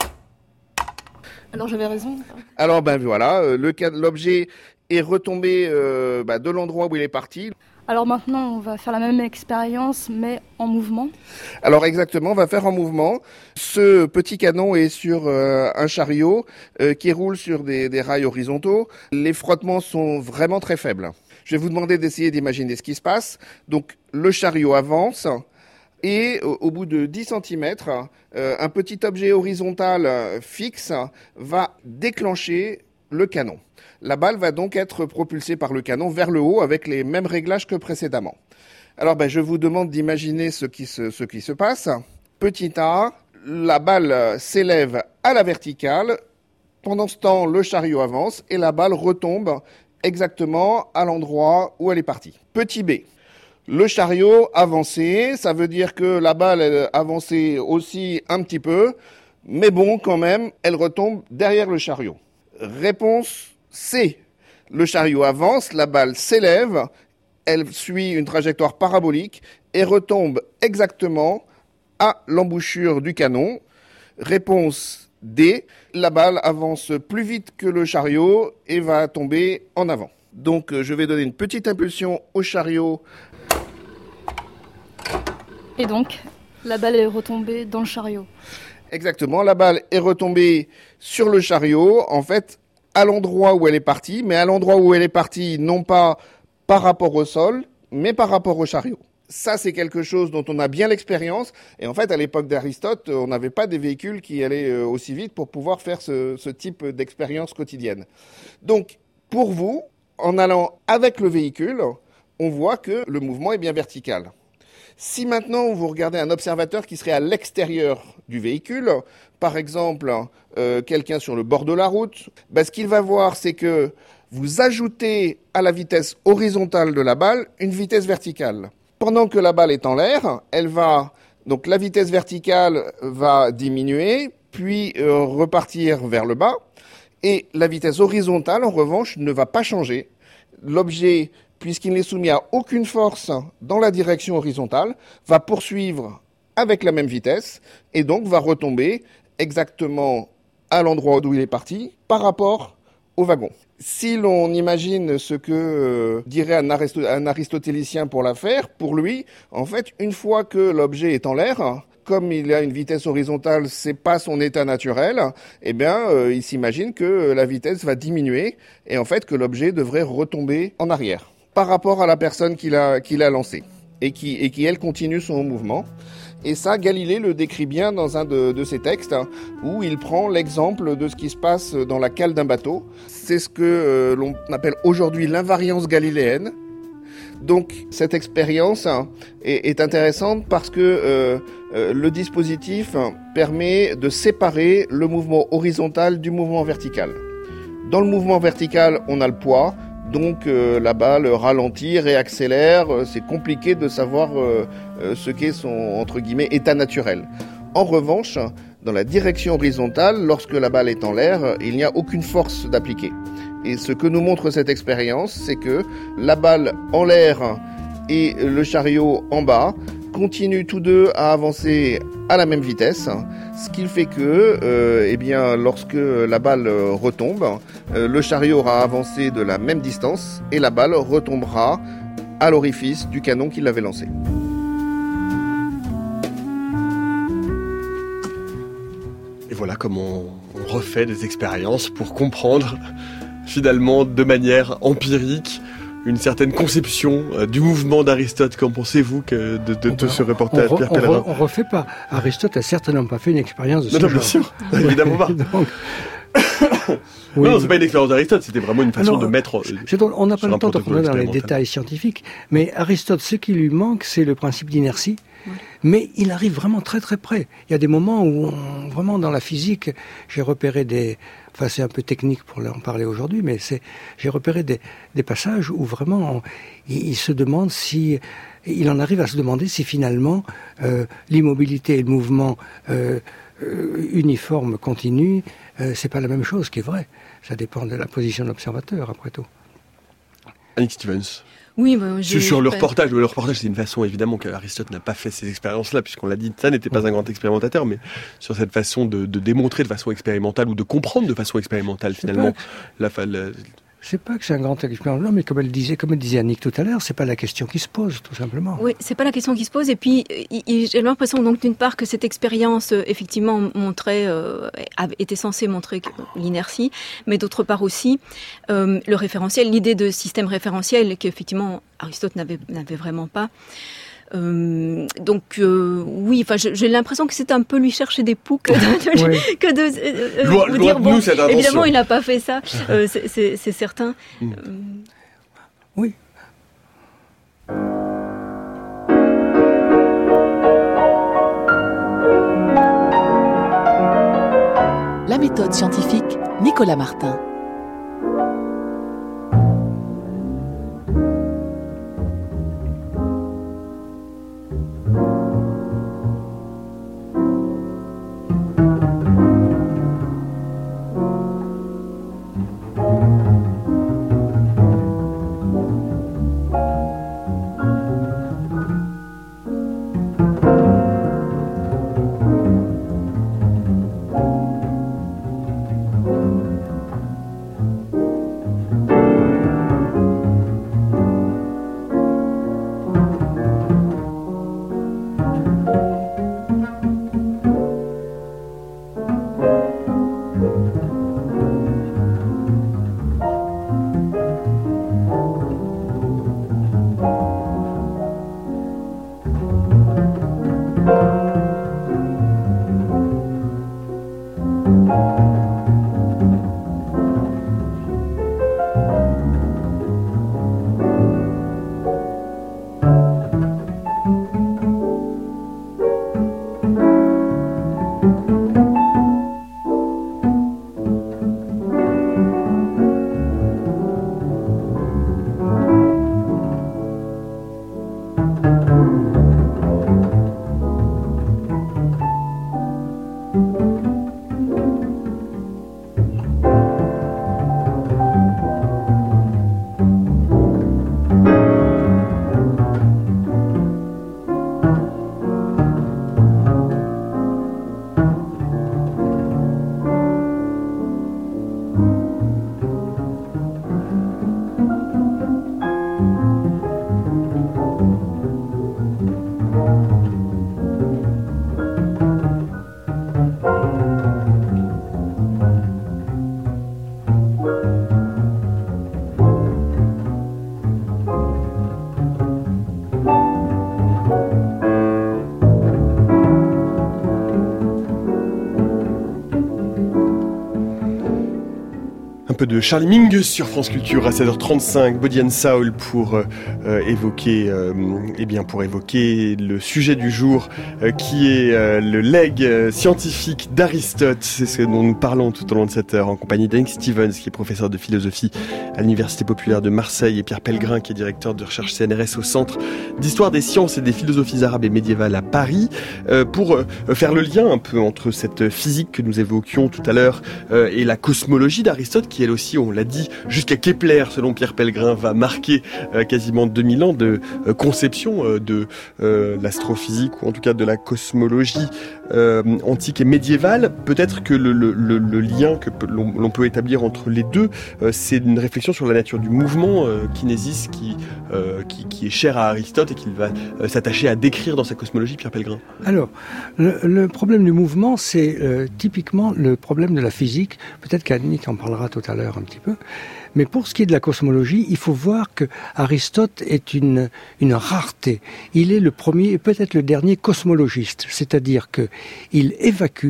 Alors j'avais raison. Alors ben voilà, euh, le, l'objet est retombé euh, bah, de l'endroit où il est parti. Alors maintenant, on va faire la même expérience, mais en mouvement. Alors exactement, on va faire en mouvement. Ce petit canon est sur euh, un chariot euh, qui roule sur des, des rails horizontaux. Les frottements sont vraiment très faibles. Je vais vous demander d'essayer d'imaginer ce qui se passe. Donc le chariot avance et au, au bout de dix centimètres, euh, un petit objet horizontal euh, fixe va déclencher le canon. La balle va donc être propulsée par le canon vers le haut avec les mêmes réglages que précédemment. Alors ben, je vous demande d'imaginer ce qui se, ce qui se passe. Petit A, la balle s'élève à la verticale. Pendant ce temps, le chariot avance et la balle retombe exactement à l'endroit où elle est partie. Petit B, le chariot avancé, ça veut dire que la balle elle avancée aussi un petit peu, mais bon quand même, elle retombe derrière le chariot. Réponse C. Le chariot avance, la balle s'élève, elle suit une trajectoire parabolique et retombe exactement à l'embouchure du canon. Réponse D. La balle avance plus vite que le chariot et va tomber en avant. Donc je vais donner une petite impulsion au chariot. Et donc, la balle est retombée dans le chariot. Exactement, la balle est retombée sur le chariot, en fait, à l'endroit où elle est partie, mais à l'endroit où elle est partie, non pas par rapport au sol, mais par rapport au chariot. Ça, c'est quelque chose dont on a bien l'expérience. Et en fait, à l'époque d'Aristote, on n'avait pas des véhicules qui allaient aussi vite pour pouvoir faire ce, ce type d'expérience quotidienne. Donc, pour vous, en allant avec le véhicule, on voit que le mouvement est bien vertical. Si maintenant vous regardez un observateur qui serait à l'extérieur du véhicule, par exemple euh, quelqu'un sur le bord de la route, ben, ce qu'il va voir, c'est que vous ajoutez à la vitesse horizontale de la balle une vitesse verticale. Pendant que la balle est en l'air, elle va donc la vitesse verticale va diminuer, puis euh, repartir vers le bas, et la vitesse horizontale, en revanche, ne va pas changer. L'objet, puisqu'il n'est soumis à aucune force dans la direction horizontale, va poursuivre avec la même vitesse et donc va retomber exactement à l'endroit d'où il est parti par rapport au wagon. Si l'on imagine ce que euh, dirait un, aristo- un aristotélicien pour la faire, pour lui, en fait, une fois que l'objet est en l'air, comme il a une vitesse horizontale, c'est pas son état naturel, eh bien, euh, il s'imagine que la vitesse va diminuer et en fait que l'objet devrait retomber en arrière par rapport à la personne qui l'a, qui l'a lancé et qui, et qui, elle, continue son mouvement. Et ça, Galilée le décrit bien dans un de, de ses textes, hein, où il prend l'exemple de ce qui se passe dans la cale d'un bateau. C'est ce que euh, l'on appelle aujourd'hui l'invariance galiléenne. Donc, cette expérience hein, est, est intéressante parce que euh, euh, le dispositif permet de séparer le mouvement horizontal du mouvement vertical. Dans le mouvement vertical, on a le poids. Donc euh, la balle ralentit, réaccélère, euh, c'est compliqué de savoir euh, euh, ce qu'est son entre guillemets état naturel. En revanche, dans la direction horizontale, lorsque la balle est en l'air, il n'y a aucune force d'appliquer. Et ce que nous montre cette expérience, c'est que la balle en l'air et le chariot en bas continuent tous deux à avancer à la même vitesse, ce qui fait que, euh, eh bien, lorsque la balle retombe, euh, le chariot aura avancé de la même distance et la balle retombera à l'orifice du canon qui l'avait lancé. Et voilà comment on refait des expériences pour comprendre, finalement, de manière empirique, une certaine conception euh, du mouvement d'Aristote. Qu'en pensez-vous que de, de, de ce reportage, on, Pierre on, Pellegrin? On ne refait pas. Aristote a certainement pas fait une expérience de ce non, non, genre. bien sûr, évidemment pas. Donc, oui. Non, non, c'est pas une expérience d'Aristote, c'était vraiment une façon Alors, de mettre... C'est donc, on n'a pas le temps de protocole rentrer dans les expérimental. détails scientifiques, mais Aristote, ce qui lui manque, c'est le principe d'inertie. Ouais. Mais il arrive vraiment très très près. Il y a des moments où, on, vraiment dans la physique, j'ai repéré des... Enfin, c'est un peu technique pour en parler aujourd'hui, mais c'est, j'ai repéré des, des passages où vraiment, on, il, il se demande si... Il en arrive à se demander si finalement, euh, l'immobilité et le mouvement euh, euh, uniforme, continu, euh, c'est pas la même chose, ce qui est vrai. Ça dépend de la position de l'observateur, après tout. Annick Stevens. Oui, bah, j'ai... Sur le reportage, le reportage, c'est une façon évidemment qu'Aristote n'a pas fait ces expériences-là, puisqu'on l'a dit, ça n'était pas un grand expérimentateur, mais sur cette façon de, de démontrer de façon expérimentale ou de comprendre de façon expérimentale finalement la, la, C'est pas que c'est un grand expérimental, mais comme elle disait, comme elle disait Annick tout à l'heure, c'est pas la question qui se pose, tout simplement. Oui, c'est pas la question qui se pose. Et puis, j'ai l'impression donc d'une part que cette expérience euh, effectivement montrait, euh, était censée montrer l'inertie, mais d'autre part aussi euh, le référentiel, l'idée de système référentiel qu'effectivement Aristote n'avait n'avait vraiment pas. Euh, donc euh, oui, enfin j'ai l'impression que c'est un peu lui chercher des poux que de, oui. que de euh, loin, loin dire de bon, nous, cette évidemment il n'a pas fait ça, euh, c'est certain. Mm. Euh... Oui. La méthode scientifique, Nicolas Martin. Un peu de Charlie Mingus sur France Culture à sept heures trente-cinq, Body and Soul pour euh, évoquer, euh, eh bien pour évoquer le sujet du jour euh, qui est euh, le legs euh, scientifique d'Aristote. C'est ce dont nous parlons tout au long de cette heure en compagnie d'Annick Stevens, qui est professeur de philosophie à l'Université populaire de Marseille, et Pierre Pellegrin, qui est directeur de recherche C N R S au Centre d'histoire des sciences et des philosophies arabes et médiévales à Paris, euh, pour euh, faire le lien un peu entre cette physique que nous évoquions tout à l'heure euh, et la cosmologie d'Aristote, qui elle aussi, on l'a dit, jusqu'à Kepler, selon Pierre Pellegrin, va marquer euh, quasiment deux mille ans de euh, conception euh, de euh, l'astrophysique, ou en tout cas de la cosmologie euh, antique et médiévale. Peut-être que le, le, le, le lien que peut, l'on, l'on peut établir entre les deux, euh, c'est une réflexion sur la nature du mouvement euh, kinésis qui, euh, qui, qui est cher à Aristote et qu'il va euh, s'attacher à décrire dans sa cosmologie, Pierre Pellegrin. Alors, le, le problème du mouvement, c'est euh, typiquement le problème de la physique. Peut-être qu'Annick en parlera tout à l'heure un petit peu. Mais pour ce qui est de la cosmologie, il faut voir que Aristote est une, une rareté. Il est le premier et peut-être le dernier cosmologiste. C'est-à-dire que il évacue,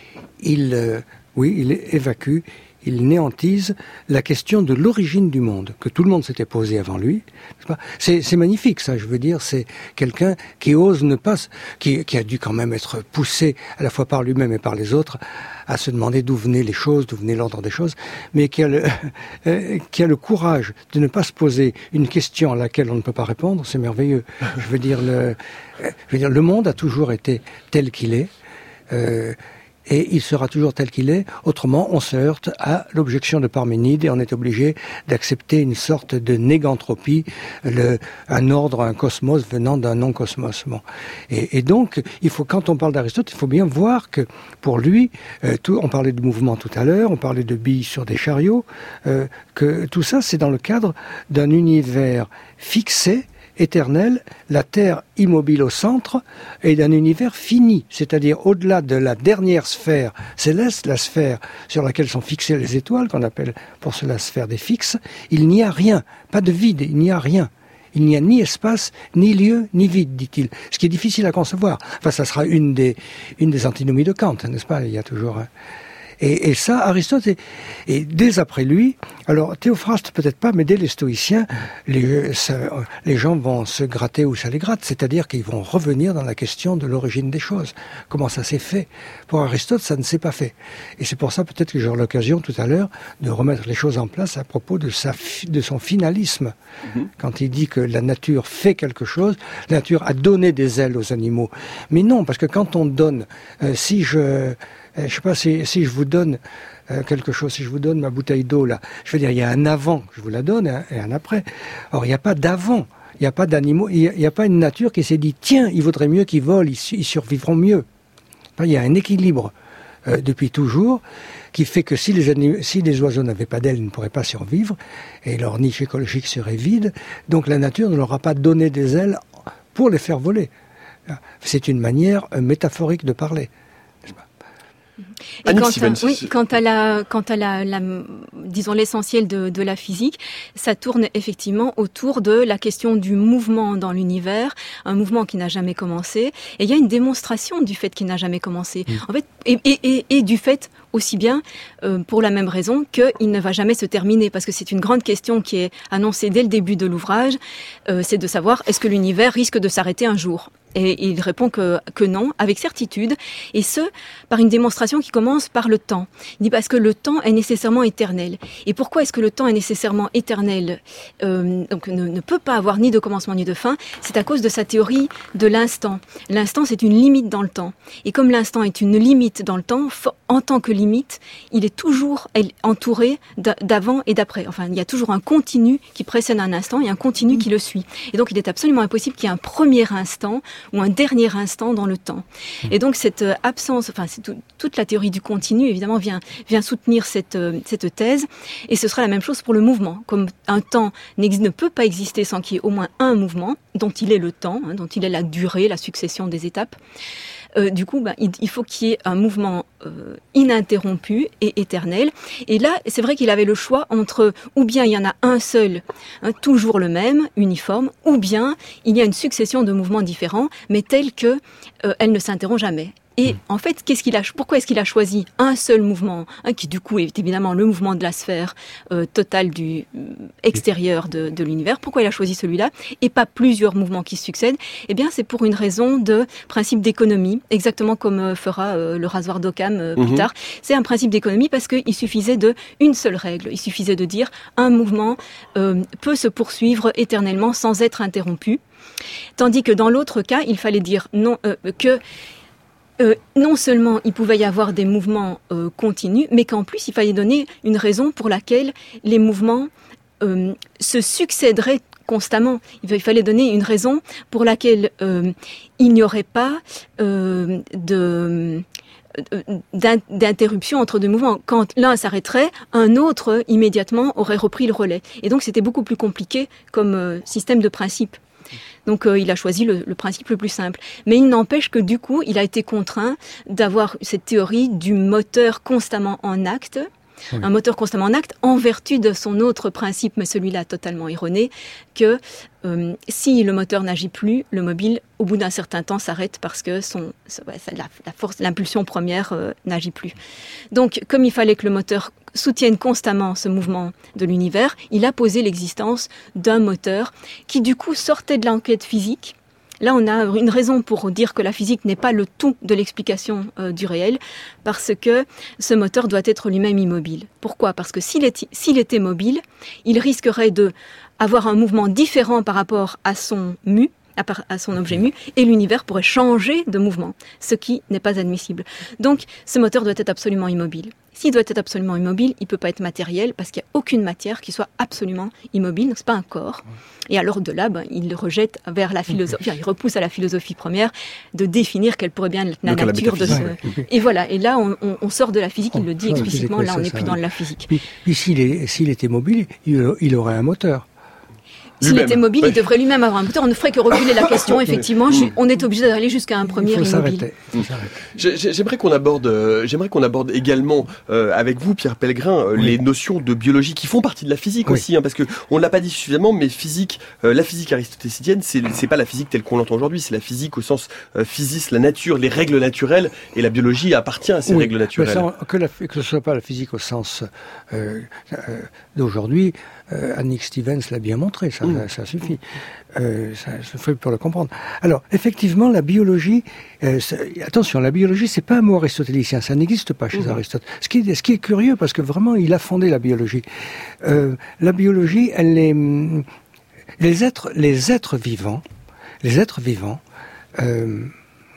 il, euh, oui, il évacue, il néantise la question de l'origine du monde, que tout le monde s'était posé avant lui. C'est, c'est magnifique, ça, je veux dire, c'est quelqu'un qui ose ne pas, qui, qui a dû quand même être poussé à la fois par lui-même et par les autres, à se demander d'où venaient les choses, d'où venait l'ordre des choses, mais qui a le, euh, qui a le courage de ne pas se poser une question à laquelle on ne peut pas répondre, c'est merveilleux. Je veux dire, le, je veux dire, le monde a toujours été tel qu'il est, euh, et il sera toujours tel qu'il est. Autrement, on se heurte à l'objection de Parménide et on est obligé d'accepter une sorte de négantropie, le, un ordre, un cosmos venant d'un non-cosmos. Bon. Et, et donc, il faut, quand on parle d'Aristote, il faut bien voir que pour lui, euh, tout, on parlait de mouvement tout à l'heure, on parlait de billes sur des chariots, euh, que tout ça, c'est dans le cadre d'un univers fixé, éternel, la Terre immobile au centre, et d'un univers fini, c'est-à-dire au-delà de la dernière sphère céleste, la sphère sur laquelle sont fixées les étoiles, qu'on appelle pour cela la sphère des fixes, il n'y a rien, pas de vide, il n'y a rien. Il n'y a ni espace, ni lieu, ni vide, dit-il. Ce qui est difficile à concevoir. Enfin, ça sera une des, une des antinomies de Kant, n'est-ce pas? Il y a toujours... un... Et, et ça, Aristote, est, et dès après lui, alors Théophraste peut-être pas, mais dès les stoïciens, les, ça, les gens vont se gratter où ça les gratte, c'est-à-dire qu'ils vont revenir dans la question de l'origine des choses. Comment ça s'est fait? Pour Aristote, ça ne s'est pas fait. Et c'est pour ça peut-être que j'aurai l'occasion tout à l'heure de remettre les choses en place à propos de, sa, de son finalisme. Mmh. Quand il dit que la nature fait quelque chose, la nature a donné des ailes aux animaux. Mais non, parce que quand on donne, euh, si je... Je sais pas si, si je vous donne euh, quelque chose, si je vous donne ma bouteille d'eau là, je veux dire, il y a un avant, je vous la donne, hein, et un après. Or, il n'y a pas d'avant, il n'y a pas d'animaux, il n'y a, a pas une nature qui s'est dit, tiens, il vaudrait mieux qu'ils volent, ils, ils survivront mieux. Enfin, il y a un équilibre euh, depuis toujours qui fait que si les, anim- si les oiseaux n'avaient pas d'ailes, ils ne pourraient pas survivre, et leur niche écologique serait vide, donc la nature ne leur a pas donné des ailes pour les faire voler. C'est une manière euh, métaphorique de parler. Et quant à, oui, quant à la, quant à la, la disons l'essentiel de, de la physique, ça tourne effectivement autour de la question du mouvement dans l'univers, un mouvement qui n'a jamais commencé. Et il y a une démonstration du fait qu'il n'a jamais commencé. Mmh. En fait, et, et, et, et du fait aussi bien euh, pour la même raison qu'il ne va jamais se terminer, parce que c'est une grande question qui est annoncée dès le début de l'ouvrage. Euh, c'est de savoir est-ce que l'univers risque de s'arrêter un jour. Et il répond que, que non, avec certitude, et ce, par une démonstration qui commence par le temps. Il dit parce que le temps est nécessairement éternel. Et pourquoi est-ce que le temps est nécessairement éternel, euh, donc ne, ne peut pas avoir ni de commencement ni de fin? C'est à cause de sa théorie de l'instant. L'instant, c'est une limite dans le temps. Et comme l'instant est une limite dans le temps, en tant que limite, il est toujours entouré d'avant et d'après. Enfin, il y a toujours un continu qui précède un instant et un continu qui le suit. Et donc, il est absolument impossible qu'il y ait un premier instant ou un dernier instant dans le temps. Et donc cette absence, enfin c'est tout, toute la théorie du continu évidemment vient vient soutenir cette cette thèse, et ce sera la même chose pour le mouvement. Comme un temps ne peut pas exister sans qu'il y ait au moins un mouvement dont il est le temps, hein, dont il est la durée, la succession des étapes. Euh, du coup, bah, il, il faut qu'il y ait un mouvement euh, ininterrompu et éternel. Et là, c'est vrai qu'il avait le choix entre ou bien il y en a un seul, hein, toujours le même, uniforme, ou bien il y a une succession de mouvements différents, mais tels que euh, elle ne s'interrompt jamais. Et en fait, qu'est-ce qu'il a, pourquoi est-ce qu'il a choisi un seul mouvement, hein, qui du coup est évidemment le mouvement de la sphère euh, totale du euh, extérieur de, de l'univers? Pourquoi il a choisi celui-là et pas plusieurs mouvements qui se succèdent? Eh bien, c'est pour une raison de principe d'économie, exactement comme euh, fera euh, le rasoir d'Occam euh, plus mmh. tard. C'est un principe d'économie parce qu'il suffisait de une seule règle. Il suffisait de dire un mouvement euh, peut se poursuivre éternellement sans être interrompu. Tandis que dans l'autre cas, il fallait dire non euh, que Euh, non seulement il pouvait y avoir des mouvements euh, continus, mais qu'en plus il fallait donner une raison pour laquelle les mouvements euh, se succéderaient constamment. Il fallait donner une raison pour laquelle euh, il n'y aurait pas euh, de... d'interruption entre deux mouvements. Quand l'un s'arrêterait, un autre immédiatement aurait repris le relais. Et donc c'était beaucoup plus compliqué comme euh, système de principe. Donc euh, il a choisi le, le principe le plus simple. Mais il n'empêche que du coup, il a été contraint d'avoir cette théorie du moteur constamment en acte, oui. un moteur constamment en acte, en vertu de son autre principe, mais celui-là totalement erroné, que euh, si le moteur n'agit plus, le mobile, au bout d'un certain temps, s'arrête parce que son, ouais, la, la force, l'impulsion première euh, n'agit plus. Donc, comme il fallait que le moteur soutienne constamment ce mouvement de l'univers, il a posé l'existence d'un moteur qui, du coup, sortait de l'enquête physique. Là, on a une raison pour dire que la physique n'est pas le tout de l'explication euh, du réel, parce que ce moteur doit être lui-même immobile. Pourquoi ? Parce que s'il, est, s'il était mobile, il risquerait de avoir un mouvement différent par rapport à son mu, à, par, à son objet mu, et l'univers pourrait changer de mouvement, ce qui n'est pas admissible. Donc, ce moteur doit être absolument immobile. S'il doit être absolument immobile, il ne peut pas être matériel parce qu'il n'y a aucune matière qui soit absolument immobile, donc ce n'est pas un corps. Et alors de là, ben, il le rejette vers la philosophie, enfin, il repousse à la philosophie première de définir quelle pourrait bien être la donc nature de ce... Et voilà, et là on, on, on sort de la physique, il le dit explicitement, là on n'est plus dans la physique. Puis, puis s'il, est, s'il était mobile, il, il aurait un moteur. S'il était mobile, ouais. il devrait lui-même avoir un moteur. On ne ferait que reculer la question, effectivement. Mmh. On est obligé d'aller jusqu'à un premier il faut immobile. Mmh. J'aimerais qu'on aborde, euh, j'aimerais qu'on aborde également euh, avec vous, Pierre Pellegrin, euh, oui. les notions de biologie qui font partie de la physique oui. aussi, hein, parce que on ne l'a pas dit suffisamment, mais physique, euh, la physique aristotélicienne, c'est, c'est pas la physique telle qu'on l'entend aujourd'hui, c'est la physique au sens euh, physiste, la nature, les règles naturelles, et la biologie appartit à ces oui. règles naturelles. Ça, que, la, que ce soit pas la physique au sens euh, euh, d'aujourd'hui. Euh, Annick Stevens l'a bien montré, ça, mmh. ça, ça suffit. Euh, ça suffit pour le comprendre. Alors, effectivement, la biologie, euh, attention, la biologie, c'est pas un mot aristotélicien, ça n'existe pas chez mmh. Aristote. Ce qui, est, ce qui est curieux, parce que vraiment, il a fondé la biologie. Euh, la biologie, elle est, les êtres, les êtres vivants, les êtres vivants euh,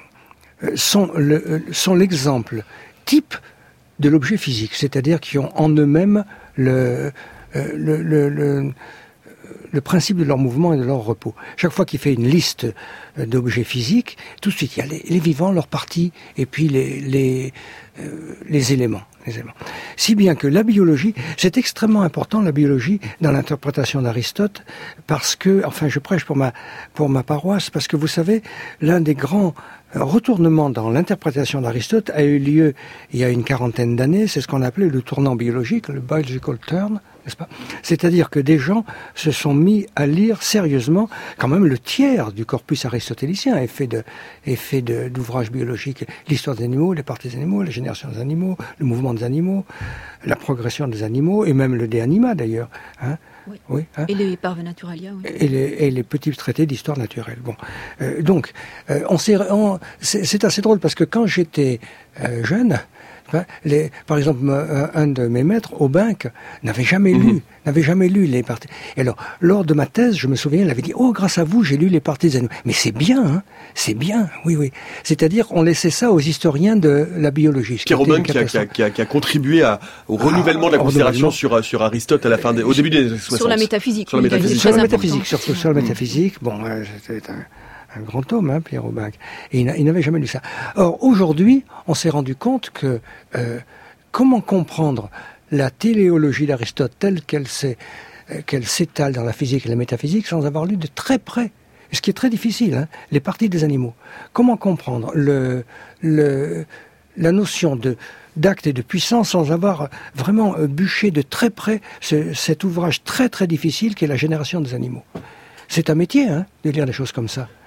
sont, le, sont l'exemple type de l'objet physique, c'est-à-dire qui ont en eux-mêmes le Euh, le, le, le, le principe de leur mouvement et de leur repos. Chaque fois qu'il fait une liste d'objets physiques, tout de suite il y a les, les vivants, leurs parties, et puis les, les, euh, les éléments. Les éléments. Si bien que la biologie, c'est extrêmement important la biologie dans l'interprétation d'Aristote, parce que, enfin je prêche pour ma, pour ma paroisse, parce que vous savez, l'un des grands retournement dans l'interprétation d'Aristote a eu lieu il y a une quarantaine d'années, c'est ce qu'on appelait le tournant biologique, le biological turn, n'est-ce pas ? C'est-à-dire que des gens se sont mis à lire sérieusement, quand même le tiers du corpus aristotélicien est fait, de, est fait de, d'ouvrages biologiques, l'histoire des animaux, les parties des animaux, la génération des animaux, le mouvement des animaux, la progression des animaux, et même le De Anima d'ailleurs, hein. Oui. Oui, hein. Et les Parve Naturalia. Oui. Et, les, et les petits traités d'histoire naturelle. Bon, euh, donc, euh, on s'est, on, c'est, c'est assez drôle parce que quand j'étais euh, jeune, hein, les, par exemple, un, un de mes maîtres, Aubinck, n'avait jamais mmh. lu, n'avait jamais lu les parties. Et alors, lors de ma thèse, je me souviens, il avait dit, oh, grâce à vous, j'ai lu les parties des animaux. Mais c'est bien, hein, c'est bien, oui, oui. C'est-à-dire, on laissait ça aux historiens de la biologie. Pierre Aubinck qui, qui, qui, a, qui a contribué à, au renouvellement ah, de la considération sur, sur Aristote à la fin des, au début des années soixante. Sur la métaphysique. Sur la métaphysique, sur la métaphysique, surtout sur la métaphysique. Bon, euh, c'était un... un grand homme, hein, Pierre Aubinck. Et il, il n'avait jamais lu ça. Or, aujourd'hui, on s'est rendu compte que euh, comment comprendre la téléologie d'Aristote telle qu'elle, s'est, euh, qu'elle s'étale dans la physique et la métaphysique sans avoir lu de très près, ce qui est très difficile, hein, les parties des animaux. Comment comprendre le, le, la notion de, d'acte et de puissance sans avoir vraiment euh, bûché de très près ce, cet ouvrage très très difficile qui est la génération des animaux. C'est un métier, hein, de lire des choses comme ça.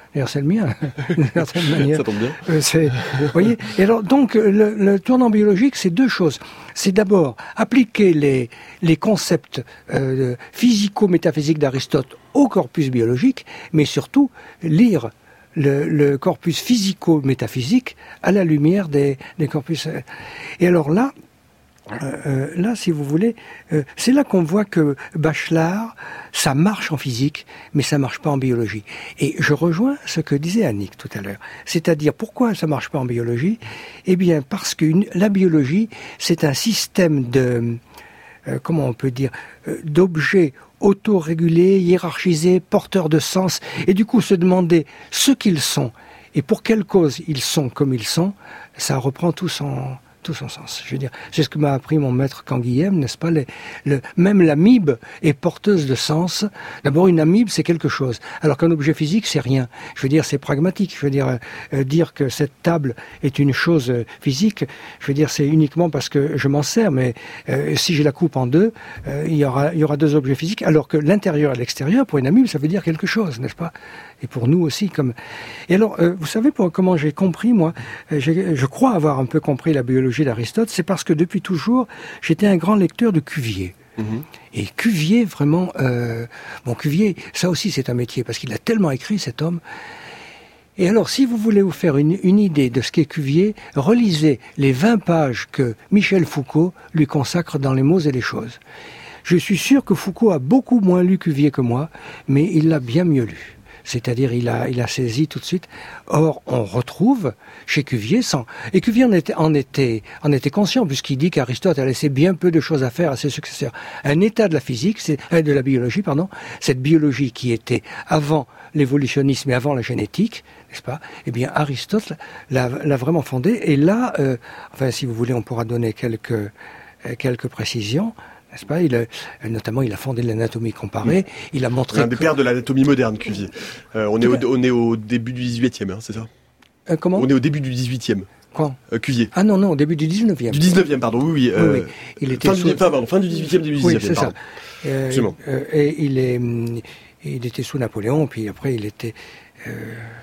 D'ailleurs, c'est le mien, d'une certaine manière. Ça tombe bien. Euh, c'est, vous voyez. Et alors, donc, le, le tournant biologique, c'est deux choses. C'est d'abord appliquer les, les concepts euh, physico-métaphysiques d'Aristote au corpus biologique, mais surtout lire le, le corpus physico-métaphysique à la lumière des, des corpus. Et alors là, Euh, là, si vous voulez, euh, c'est là qu'on voit que Bachelard, ça marche en physique, mais ça marche pas en biologie. Et je rejoins ce que disait Annick tout à l'heure. C'est-à-dire, pourquoi ça marche pas en biologie ? Eh bien, parce que une, la biologie, c'est un système de, euh, comment on peut dire, euh, d'objets autorégulés, hiérarchisés, porteurs de sens, et du coup, se demander ce qu'ils sont et pour quelle cause ils sont comme ils sont, ça reprend tout son... tout son sens. Je veux dire, c'est ce que m'a appris mon maître Canguilhem, n'est-ce pas ? Les, le, Même l'amibe est porteuse de sens. D'abord, une amibe, c'est quelque chose, alors qu'un objet physique, c'est rien. Je veux dire, c'est pragmatique. Je veux dire, euh, dire que cette table est une chose euh, physique, je veux dire, c'est uniquement parce que je m'en sers, mais euh, si je la coupe en deux, euh, il y aura, il y aura deux objets physiques, alors que l'intérieur et l'extérieur, pour une amibe, ça veut dire quelque chose, n'est-ce pas ? Et pour nous aussi, comme... Et alors, euh, vous savez pour, comment j'ai compris, moi, euh, j'ai, je crois avoir un peu compris la biologie d'Aristote, c'est parce que depuis toujours, j'étais un grand lecteur de Cuvier. Mmh. Et Cuvier, vraiment... Euh, bon, Cuvier, ça aussi, c'est un métier, parce qu'il a tellement écrit, cet homme. Et alors, si vous voulez vous faire une, une idée de ce qu'est Cuvier, relisez les vingt pages que Michel Foucault lui consacre dans Les mots et les choses. Je suis sûr que Foucault a beaucoup moins lu Cuvier que moi, mais il l'a bien mieux lu. C'est-à-dire, il a, il a saisi tout de suite. Or, on retrouve chez Cuvier, sans... et Cuvier en était, en était, en était conscient, puisqu'il dit qu'Aristote a laissé bien peu de choses à faire à ses successeurs. Un état de la physique, c'est, euh, de la biologie, pardon, cette biologie qui était avant l'évolutionnisme et avant la génétique, n'est-ce pas ? Eh bien, Aristote l'a, l'a vraiment fondé. Et là, euh, enfin, si vous voulez, on pourra donner quelques, euh, quelques précisions. N'est-ce pas ? Il a, notamment, il a fondé l'anatomie comparée. Mmh. Il a montré. Un des que... pères de l'anatomie moderne, Cuvier. Euh, on, est au, on est au début du dix-huitième, hein, c'est ça ? euh, Comment ? On est au début du dix-huitième. Quand ? euh, Cuvier. Ah non, non, au début du dix-neuvième. Du dix-neuvième, pardon, oui, oui. Euh, oui, oui. Il était fin, sous... du, fin, pardon, fin du dix-huitième, début du dix-neuvième. Oui, c'est pardon. ça. Euh, euh, et il, est, il était sous Napoléon, puis après, il était. Euh,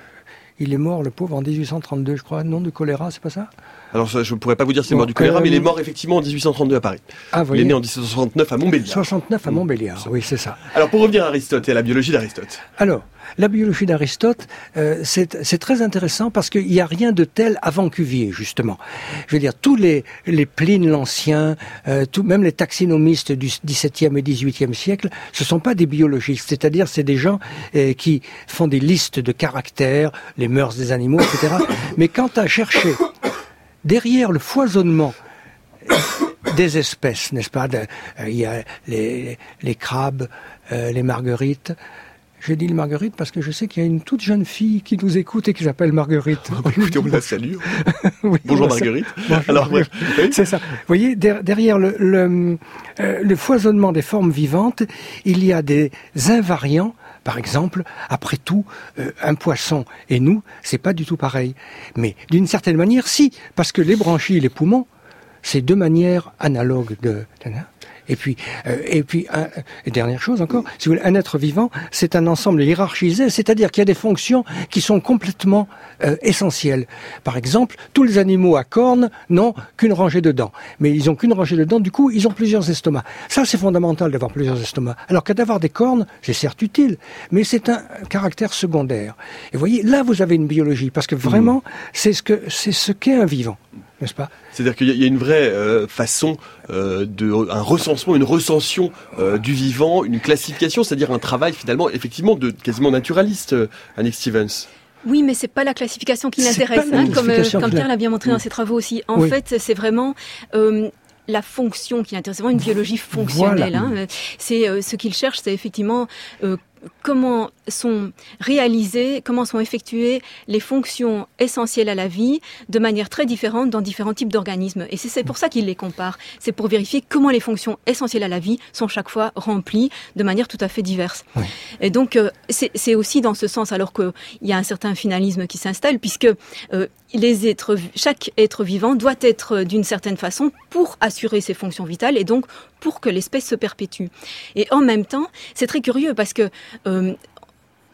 il est mort, le pauvre, en dix-huit cent trente-deux, je crois, non, de choléra, c'est pas ça ? Alors, ça, je ne pourrais pas vous dire s'il est bon, mort du choléra, euh, mais il est mort effectivement en dix-huit cent trente-deux à Paris. Ah, il est né en dix-sept cent soixante-neuf à Montbéliard. soixante-neuf à Montbéliard, mmh. Oui, c'est ça. Alors, pour revenir à Aristote et à la biologie d'Aristote. Alors, la biologie d'Aristote, euh, c'est, c'est très intéressant parce qu'il n'y a rien de tel avant Cuvier, justement. Je veux dire, tous les, les Pline l'Ancien, euh, tout, même les taxinomistes du dix-septième et dix-huitième siècle, ce ne sont pas des biologistes, c'est-à-dire c'est des gens euh, qui font des listes de caractères, les mœurs des animaux, et cetera. Mais quant à chercher derrière le foisonnement des espèces, n'est-ce pas ? Il euh, y a les, les crabes, euh, les marguerites. Je dis le Marguerite parce que je sais qu'il y a une toute jeune fille qui nous écoute et qui s'appelle Marguerite. Bah, écoutez, on la salue. Oui, bonjour Marguerite. Bonjour, Alors, Marguerite. Oui. C'est ça. Vous voyez, der- derrière le, le, euh, le foisonnement des formes vivantes, il y a des invariants. Par exemple, après tout, euh, un poisson et nous, c'est pas du tout pareil. Mais d'une certaine manière, si, parce que les branchies et les poumons, c'est deux manières analogues de... Et puis, euh, et puis, un, et dernière chose encore, si vous voulez, un être vivant, c'est un ensemble hiérarchisé, c'est-à-dire qu'il y a des fonctions qui sont complètement euh, essentielles. Par exemple, tous les animaux à cornes n'ont qu'une rangée de dents, mais ils ont qu'une rangée de dents, du coup, ils ont plusieurs estomacs. Ça, c'est fondamental d'avoir plusieurs estomacs. Alors que d'avoir des cornes, c'est certes utile, mais c'est un caractère secondaire. Et vous voyez, là, vous avez une biologie, parce que vraiment, mmh. c'est ce que c'est ce qu'est un vivant. N'est-ce pas ? C'est-à-dire qu'il y a une vraie euh, façon euh, de un recensement, une recension euh, du vivant, une classification, c'est-à-dire un travail finalement, effectivement, de quasiment naturaliste, euh, Annick Stevens. Oui, mais c'est pas la classification qui c'est l'intéresse, hein, comme, euh, comme Pierre l'a bien montré oui. dans ses travaux aussi. En oui. fait, c'est vraiment euh, la fonction qui l'intéresse, c'est vraiment une biologie fonctionnelle. Voilà. Hein. C'est euh, ce qu'il cherche, c'est effectivement euh, comment sont réalisées, comment sont effectuées les fonctions essentielles à la vie de manière très différente dans différents types d'organismes. Et c'est, c'est pour ça qu'il les compare. C'est pour vérifier comment les fonctions essentielles à la vie sont chaque fois remplies de manière tout à fait diverse. Oui. Et donc, euh, c'est, c'est aussi dans ce sens, alors qu'il y a un certain finalisme qui s'installe, puisque euh, les êtres, chaque être vivant doit être d'une certaine façon pour assurer ses fonctions vitales et donc pour que l'espèce se perpétue. Et en même temps, c'est très curieux parce que Euh,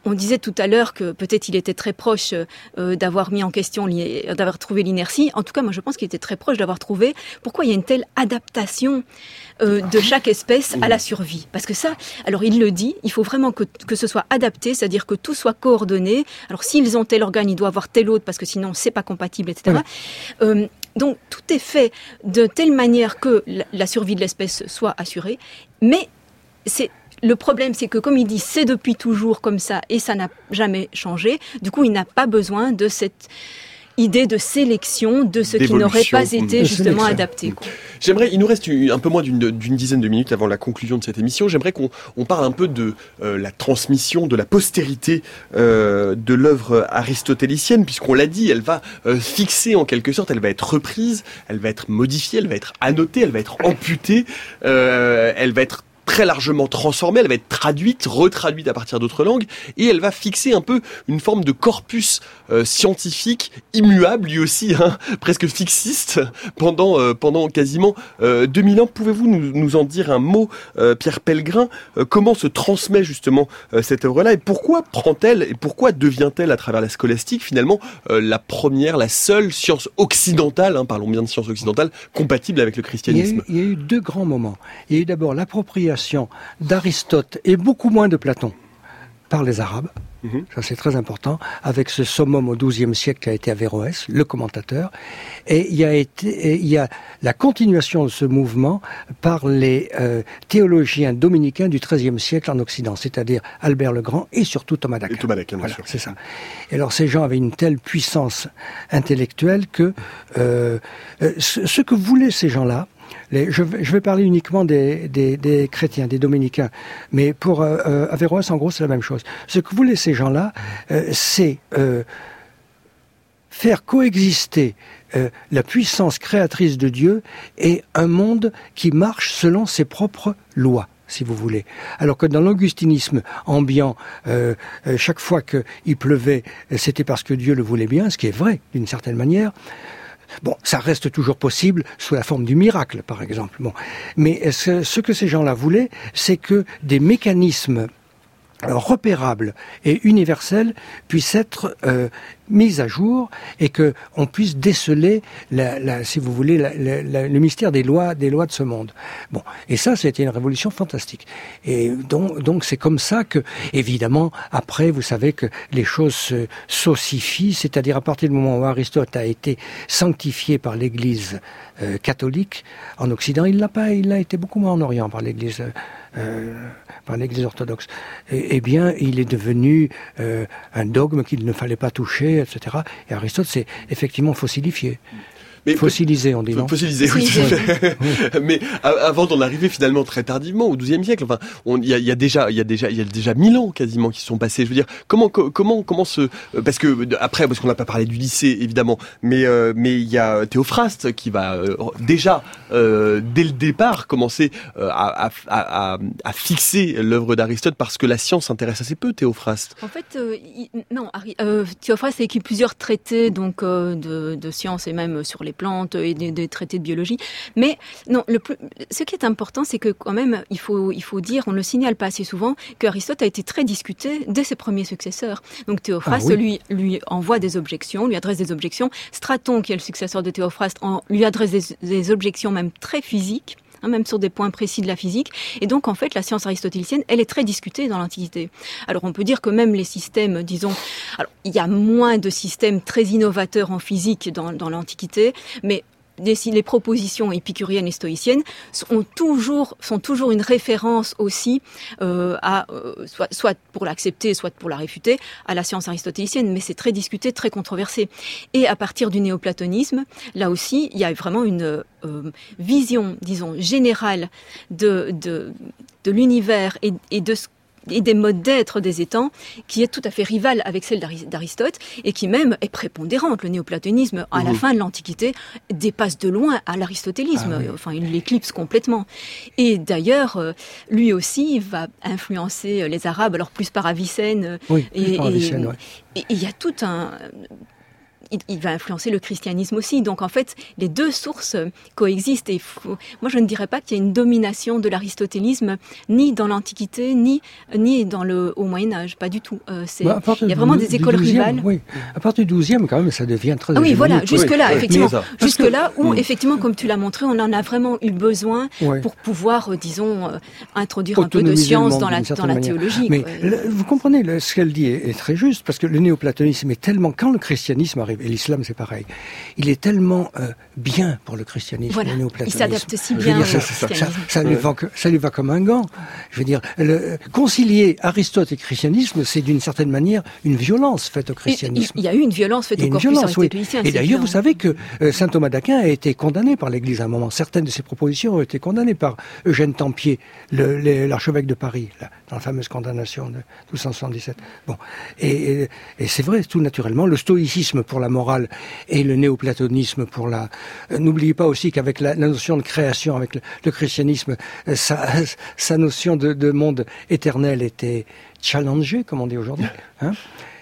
on disait tout à l'heure que peut-être il était très proche euh, d'avoir mis en question, d'avoir trouvé l'inertie. En tout cas, moi je pense qu'il était très proche d'avoir trouvé pourquoi il y a une telle adaptation euh, de chaque espèce à la survie. Parce que ça, alors il le dit, il faut vraiment que, que ce soit adapté, c'est-à-dire que tout soit coordonné. Alors s'ils ont tel organe, il doit avoir tel autre, parce que sinon c'est pas compatible, et cetera. Oui. Euh, donc tout est fait de telle manière que la, la survie de l'espèce soit assurée, mais c'est... Le problème, c'est que, comme il dit, c'est depuis toujours comme ça et ça n'a jamais changé. Du coup, il n'a pas besoin de cette idée de sélection de ce qui n'aurait pas été justement adapté. Quoi. J'aimerais, il nous reste un peu moins d'une, d'une dizaine de minutes avant la conclusion de cette émission. J'aimerais qu'on on parle un peu de euh, la transmission, de la postérité euh, de l'œuvre aristotélicienne, puisqu'on l'a dit, elle va euh, fixer en quelque sorte, elle va être reprise, elle va être modifiée, elle va être annotée, elle va être amputée, euh, elle va être très largement transformée, elle va être traduite, retraduite à partir d'autres langues, et elle va fixer un peu une forme de corpus euh, scientifique immuable, lui aussi, hein, presque fixiste, pendant euh, pendant quasiment euh, deux mille ans. Pouvez-vous nous, nous en dire un mot, euh, Pierre Pellegrin, euh, comment se transmet justement euh, cette œuvre-là, et pourquoi prend-elle, et pourquoi devient-elle, à travers la scolastique, finalement, euh, la première, la seule science occidentale, hein, parlons bien de science occidentale, compatible avec le christianisme? Il y a eu, il y a eu deux grands moments. Il y a eu d'abord l'appropriation d'Aristote et beaucoup moins de Platon par les Arabes. Mmh. Ça, c'est très important, avec ce summum au douzième siècle qui a été Averroès, le commentateur. Et il y a été, et il y a la continuation de ce mouvement par les euh, théologiens dominicains du treizième siècle en Occident, c'est-à-dire Albert le Grand et surtout Thomas d'Aquin. Et Thomas d'Aquin, bien voilà, sûr. C'est ça. Et alors, ces gens avaient une telle puissance intellectuelle que euh, euh, ce, ce que voulaient ces gens-là, Les, je, je vais parler uniquement des, des, des chrétiens, des dominicains, mais pour euh, Averroès, en gros, c'est la même chose. Ce que voulaient ces gens-là, euh, c'est euh, faire coexister euh, la puissance créatrice de Dieu et un monde qui marche selon ses propres lois, si vous voulez. Alors que dans l'augustinisme ambiant, euh, euh, chaque fois qu'il pleuvait, c'était parce que Dieu le voulait bien, ce qui est vrai, d'une certaine manière. Bon, ça reste toujours possible sous la forme du miracle, par exemple. Bon. Mais ce, ce que ces gens-là voulaient, c'est que des mécanismes repérables et universels puissent être euh, mis à jour et que on puisse déceler, la, la, si vous voulez, la, la, le mystère des lois, des lois de ce monde. Bon, et ça, c'était une révolution fantastique. Et donc, donc, c'est comme ça que, évidemment, après, vous savez que les choses se saucifient, c'est-à-dire à partir du moment où Aristote a été sanctifié par l'Église euh, catholique en Occident, il l'a pas, il l'a été beaucoup moins en Orient par l'Église. Euh, par l'Église orthodoxe. Eh bien, il est devenu euh, un dogme qu'il ne fallait pas toucher, et cetera. Et Aristote s'est effectivement fossilifié. Mais fossilisé, on dit, non? Fossilisé, oui. Mais avant d'en arriver finalement très tardivement au douzième siècle, enfin, il y a, y a déjà, il y a déjà, il y a déjà mille ans quasiment qui sont passés. Je veux dire, comment, comment, comment se, parce que après, parce qu'on n'a pas parlé du lycée évidemment, mais euh, mais il y a Théophraste qui va euh, déjà euh, dès le départ commencer euh, à, à, à, à fixer l'œuvre d'Aristote parce que la science s'intéresse assez peu. Théophraste. En fait, euh, il, non, euh, Théophraste a écrit plusieurs traités donc euh, de, de sciences et même sur les plantes et des, des traités de biologie. Mais non, le plus, ce qui est important, c'est que quand même, il faut, il faut dire, on ne le signale pas assez souvent, qu'Aristote a été très discuté dès ses premiers successeurs. Donc Théophraste ah, oui. lui, lui envoie des objections, lui adresse des objections. Straton, qui est le successeur de Théophraste, en, lui adresse des, des objections même très physiques, hein, même sur des points précis de la physique. Et donc, en fait, la science aristotélicienne, elle est très discutée dans l'Antiquité. Alors, on peut dire que même les systèmes, disons... Alors, il y a moins de systèmes très innovateurs en physique dans, dans l'Antiquité, mais... Les, les propositions épicuriennes et stoïciennes sont toujours, sont toujours une référence aussi euh, à euh, soit, soit pour l'accepter, soit pour la réfuter, à la science aristotélicienne, mais c'est très discuté, très controversé. Et à partir du néoplatonisme, là aussi, il y a vraiment une euh, vision, disons, générale de, de, de l'univers et, et de ce et des modes d'être des étangs, qui est tout à fait rivale avec celle d'Aristote, et qui même est prépondérante. Le néoplatonisme, à mmh. la fin de l'Antiquité, dépasse de loin à l'aristotélisme. Ah, oui. Enfin, il l'éclipse complètement. Et d'ailleurs, lui aussi va influencer les Arabes, alors plus par Avicenne. Oui, et, par Avicenne, et, ouais. et il y a tout un... il, il va influencer le christianisme aussi. Donc en fait, les deux sources coexistent. Et faut, moi, je ne dirais pas qu'il y a une domination de l'aristotélisme ni dans l'Antiquité, ni ni dans le au Moyen Âge, pas du tout. Euh, c'est, bah, il y a vraiment du, des écoles rivales. Oui, à partir du douzième, quand même, ça devient très. Ah oui, voilà, jusque là, oui, effectivement, jusque que, là où oui. effectivement, comme tu l'as montré, on en a vraiment eu besoin oui. pour pouvoir, euh, disons, euh, introduire un peu de science dans la dans la théologie. Mais quoi. Le, vous comprenez, le, ce qu'elle dit est, est très juste, parce que le néoplatonisme est tellement, quand le christianisme arrive, et l'islam c'est pareil, il est tellement euh, bien pour le christianisme, voilà. le néoplatonisme. Il s'adapte si bien dire, au ça, ça, ça, ça, lui va, ça lui va comme un gant. Je veux dire, le, concilier Aristote et christianisme, c'est d'une certaine manière une violence faite au christianisme. Il, il y a eu une violence faite au corpus violence, aristotélicien. Oui. Et d'ailleurs, vous savez que euh, saint Thomas d'Aquin a été condamné par l'Église à un moment. Certaines de ses propositions ont été condamnées par Eugène Tempier, le, le, l'archevêque de Paris, là, dans la fameuse condamnation de douze cent soixante-dix-sept. Bon, et, et, et c'est vrai, tout naturellement, le stoïcisme pour la morale et le néoplatonisme pour la... Euh, n'oubliez pas aussi qu'avec la, la notion de création, avec le, le christianisme, euh, sa, sa notion de, de monde éternel était challengée, comme on dit aujourd'hui. Hein,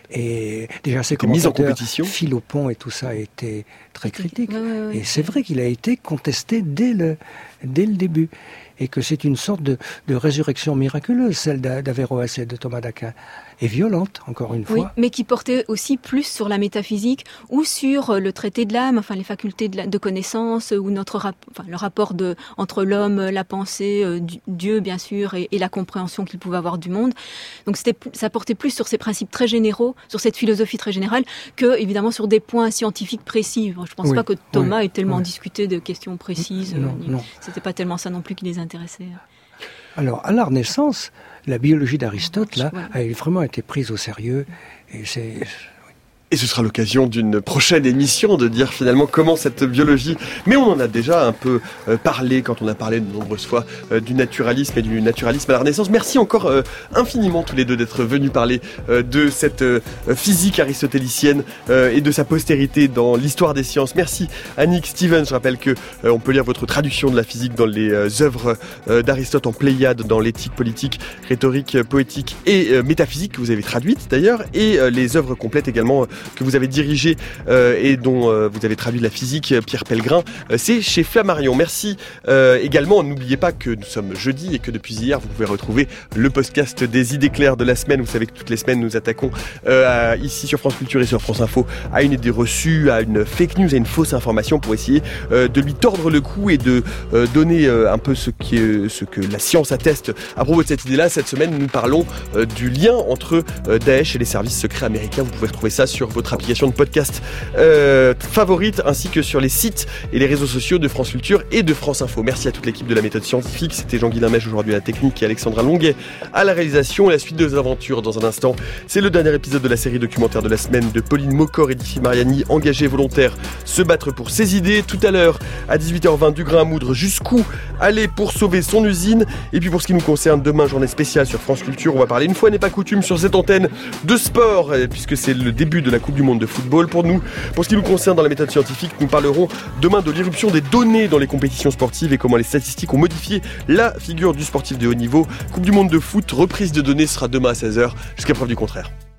et déjà, ses commentateurs, Philopon et tout ça, étaient très critiques. Ouais, ouais, ouais. Et c'est vrai qu'il a été contesté dès le, dès le début. Et que c'est une sorte de, de résurrection miraculeuse, celle d'Averroès et de Thomas d'Aquin. Et violente, encore une fois. Oui, mais qui portait aussi plus sur la métaphysique ou sur le traité de l'âme, enfin les facultés de, la, de connaissance, ou notre rap, enfin, le rapport de, entre l'homme, la pensée, euh, Dieu bien sûr, et, et la compréhension qu'il pouvait avoir du monde. Donc c'était, ça portait plus sur ces principes très généraux, sur cette philosophie très générale, que évidemment sur des points scientifiques précis. Je ne pense oui, pas que Thomas oui, ait tellement oui. discuté de questions précises. Non, ni, non. C'était pas tellement ça non plus qui les intéressait. Alors, à la Renaissance, la biologie d'Aristote, là, a vraiment été prise au sérieux. Et c'est... Et ce sera l'occasion d'une prochaine émission de dire finalement comment cette biologie... Mais on en a déjà un peu euh, parlé quand on a parlé de nombreuses fois euh, du naturalisme et du naturalisme à la Renaissance. Merci encore euh, infiniment tous les deux d'être venus parler euh, de cette euh, physique aristotélicienne euh, et de sa postérité dans l'histoire des sciences. Merci Annick Stevens. Je rappelle que euh, on peut lire votre traduction de la physique dans les euh, œuvres euh, d'Aristote en Pléiade, dans l'éthique politique, rhétorique, poétique et euh, métaphysique que vous avez traduite d'ailleurs, et euh, les œuvres complètes également euh, que vous avez dirigé euh, et dont euh, vous avez traduit la physique, Pierre Pellegrin, euh, c'est chez Flammarion. Merci euh, également, n'oubliez pas que nous sommes jeudi et que depuis hier vous pouvez retrouver le podcast des idées claires de la semaine. Vous savez que toutes les semaines nous attaquons euh, à, ici sur France Culture et sur France Info à une idée reçue, à une fake news, à une fausse information pour essayer euh, de lui tordre le cou et de euh, donner euh, un peu ce, qui est, ce que la science atteste à propos de cette idée-là. Cette semaine nous parlons euh, du lien entre euh, Daesh et les services secrets américains. Vous pouvez retrouver ça sur votre application de podcast euh, favorite ainsi que sur les sites et les réseaux sociaux de France Culture et de France Info. Merci à toute l'équipe de la méthode scientifique. C'était Jean-Guy Limèche aujourd'hui à la technique et Alexandra Longuet à la réalisation. Et la suite de nos aventures dans un instant, c'est le dernier épisode de la série documentaire de la semaine de Pauline Mocor et d'Ifi Mariani, engagés volontaires, se battre pour ses idées. Tout à l'heure à dix-huit heures vingt, du grain à moudre, jusqu'où aller pour sauver son usine. Et puis pour ce qui nous concerne, demain journée spéciale sur France Culture, on va parler une fois n'est pas coutume sur cette antenne de sport, puisque c'est le début de la Coupe du Monde de football pour nous. Pour ce qui nous concerne dans la méthode scientifique, nous parlerons demain de l'irruption des données dans les compétitions sportives et comment les statistiques ont modifié la figure du sportif de haut niveau. Coupe du Monde de foot, reprise de données sera demain à seize heures, jusqu'à preuve du contraire.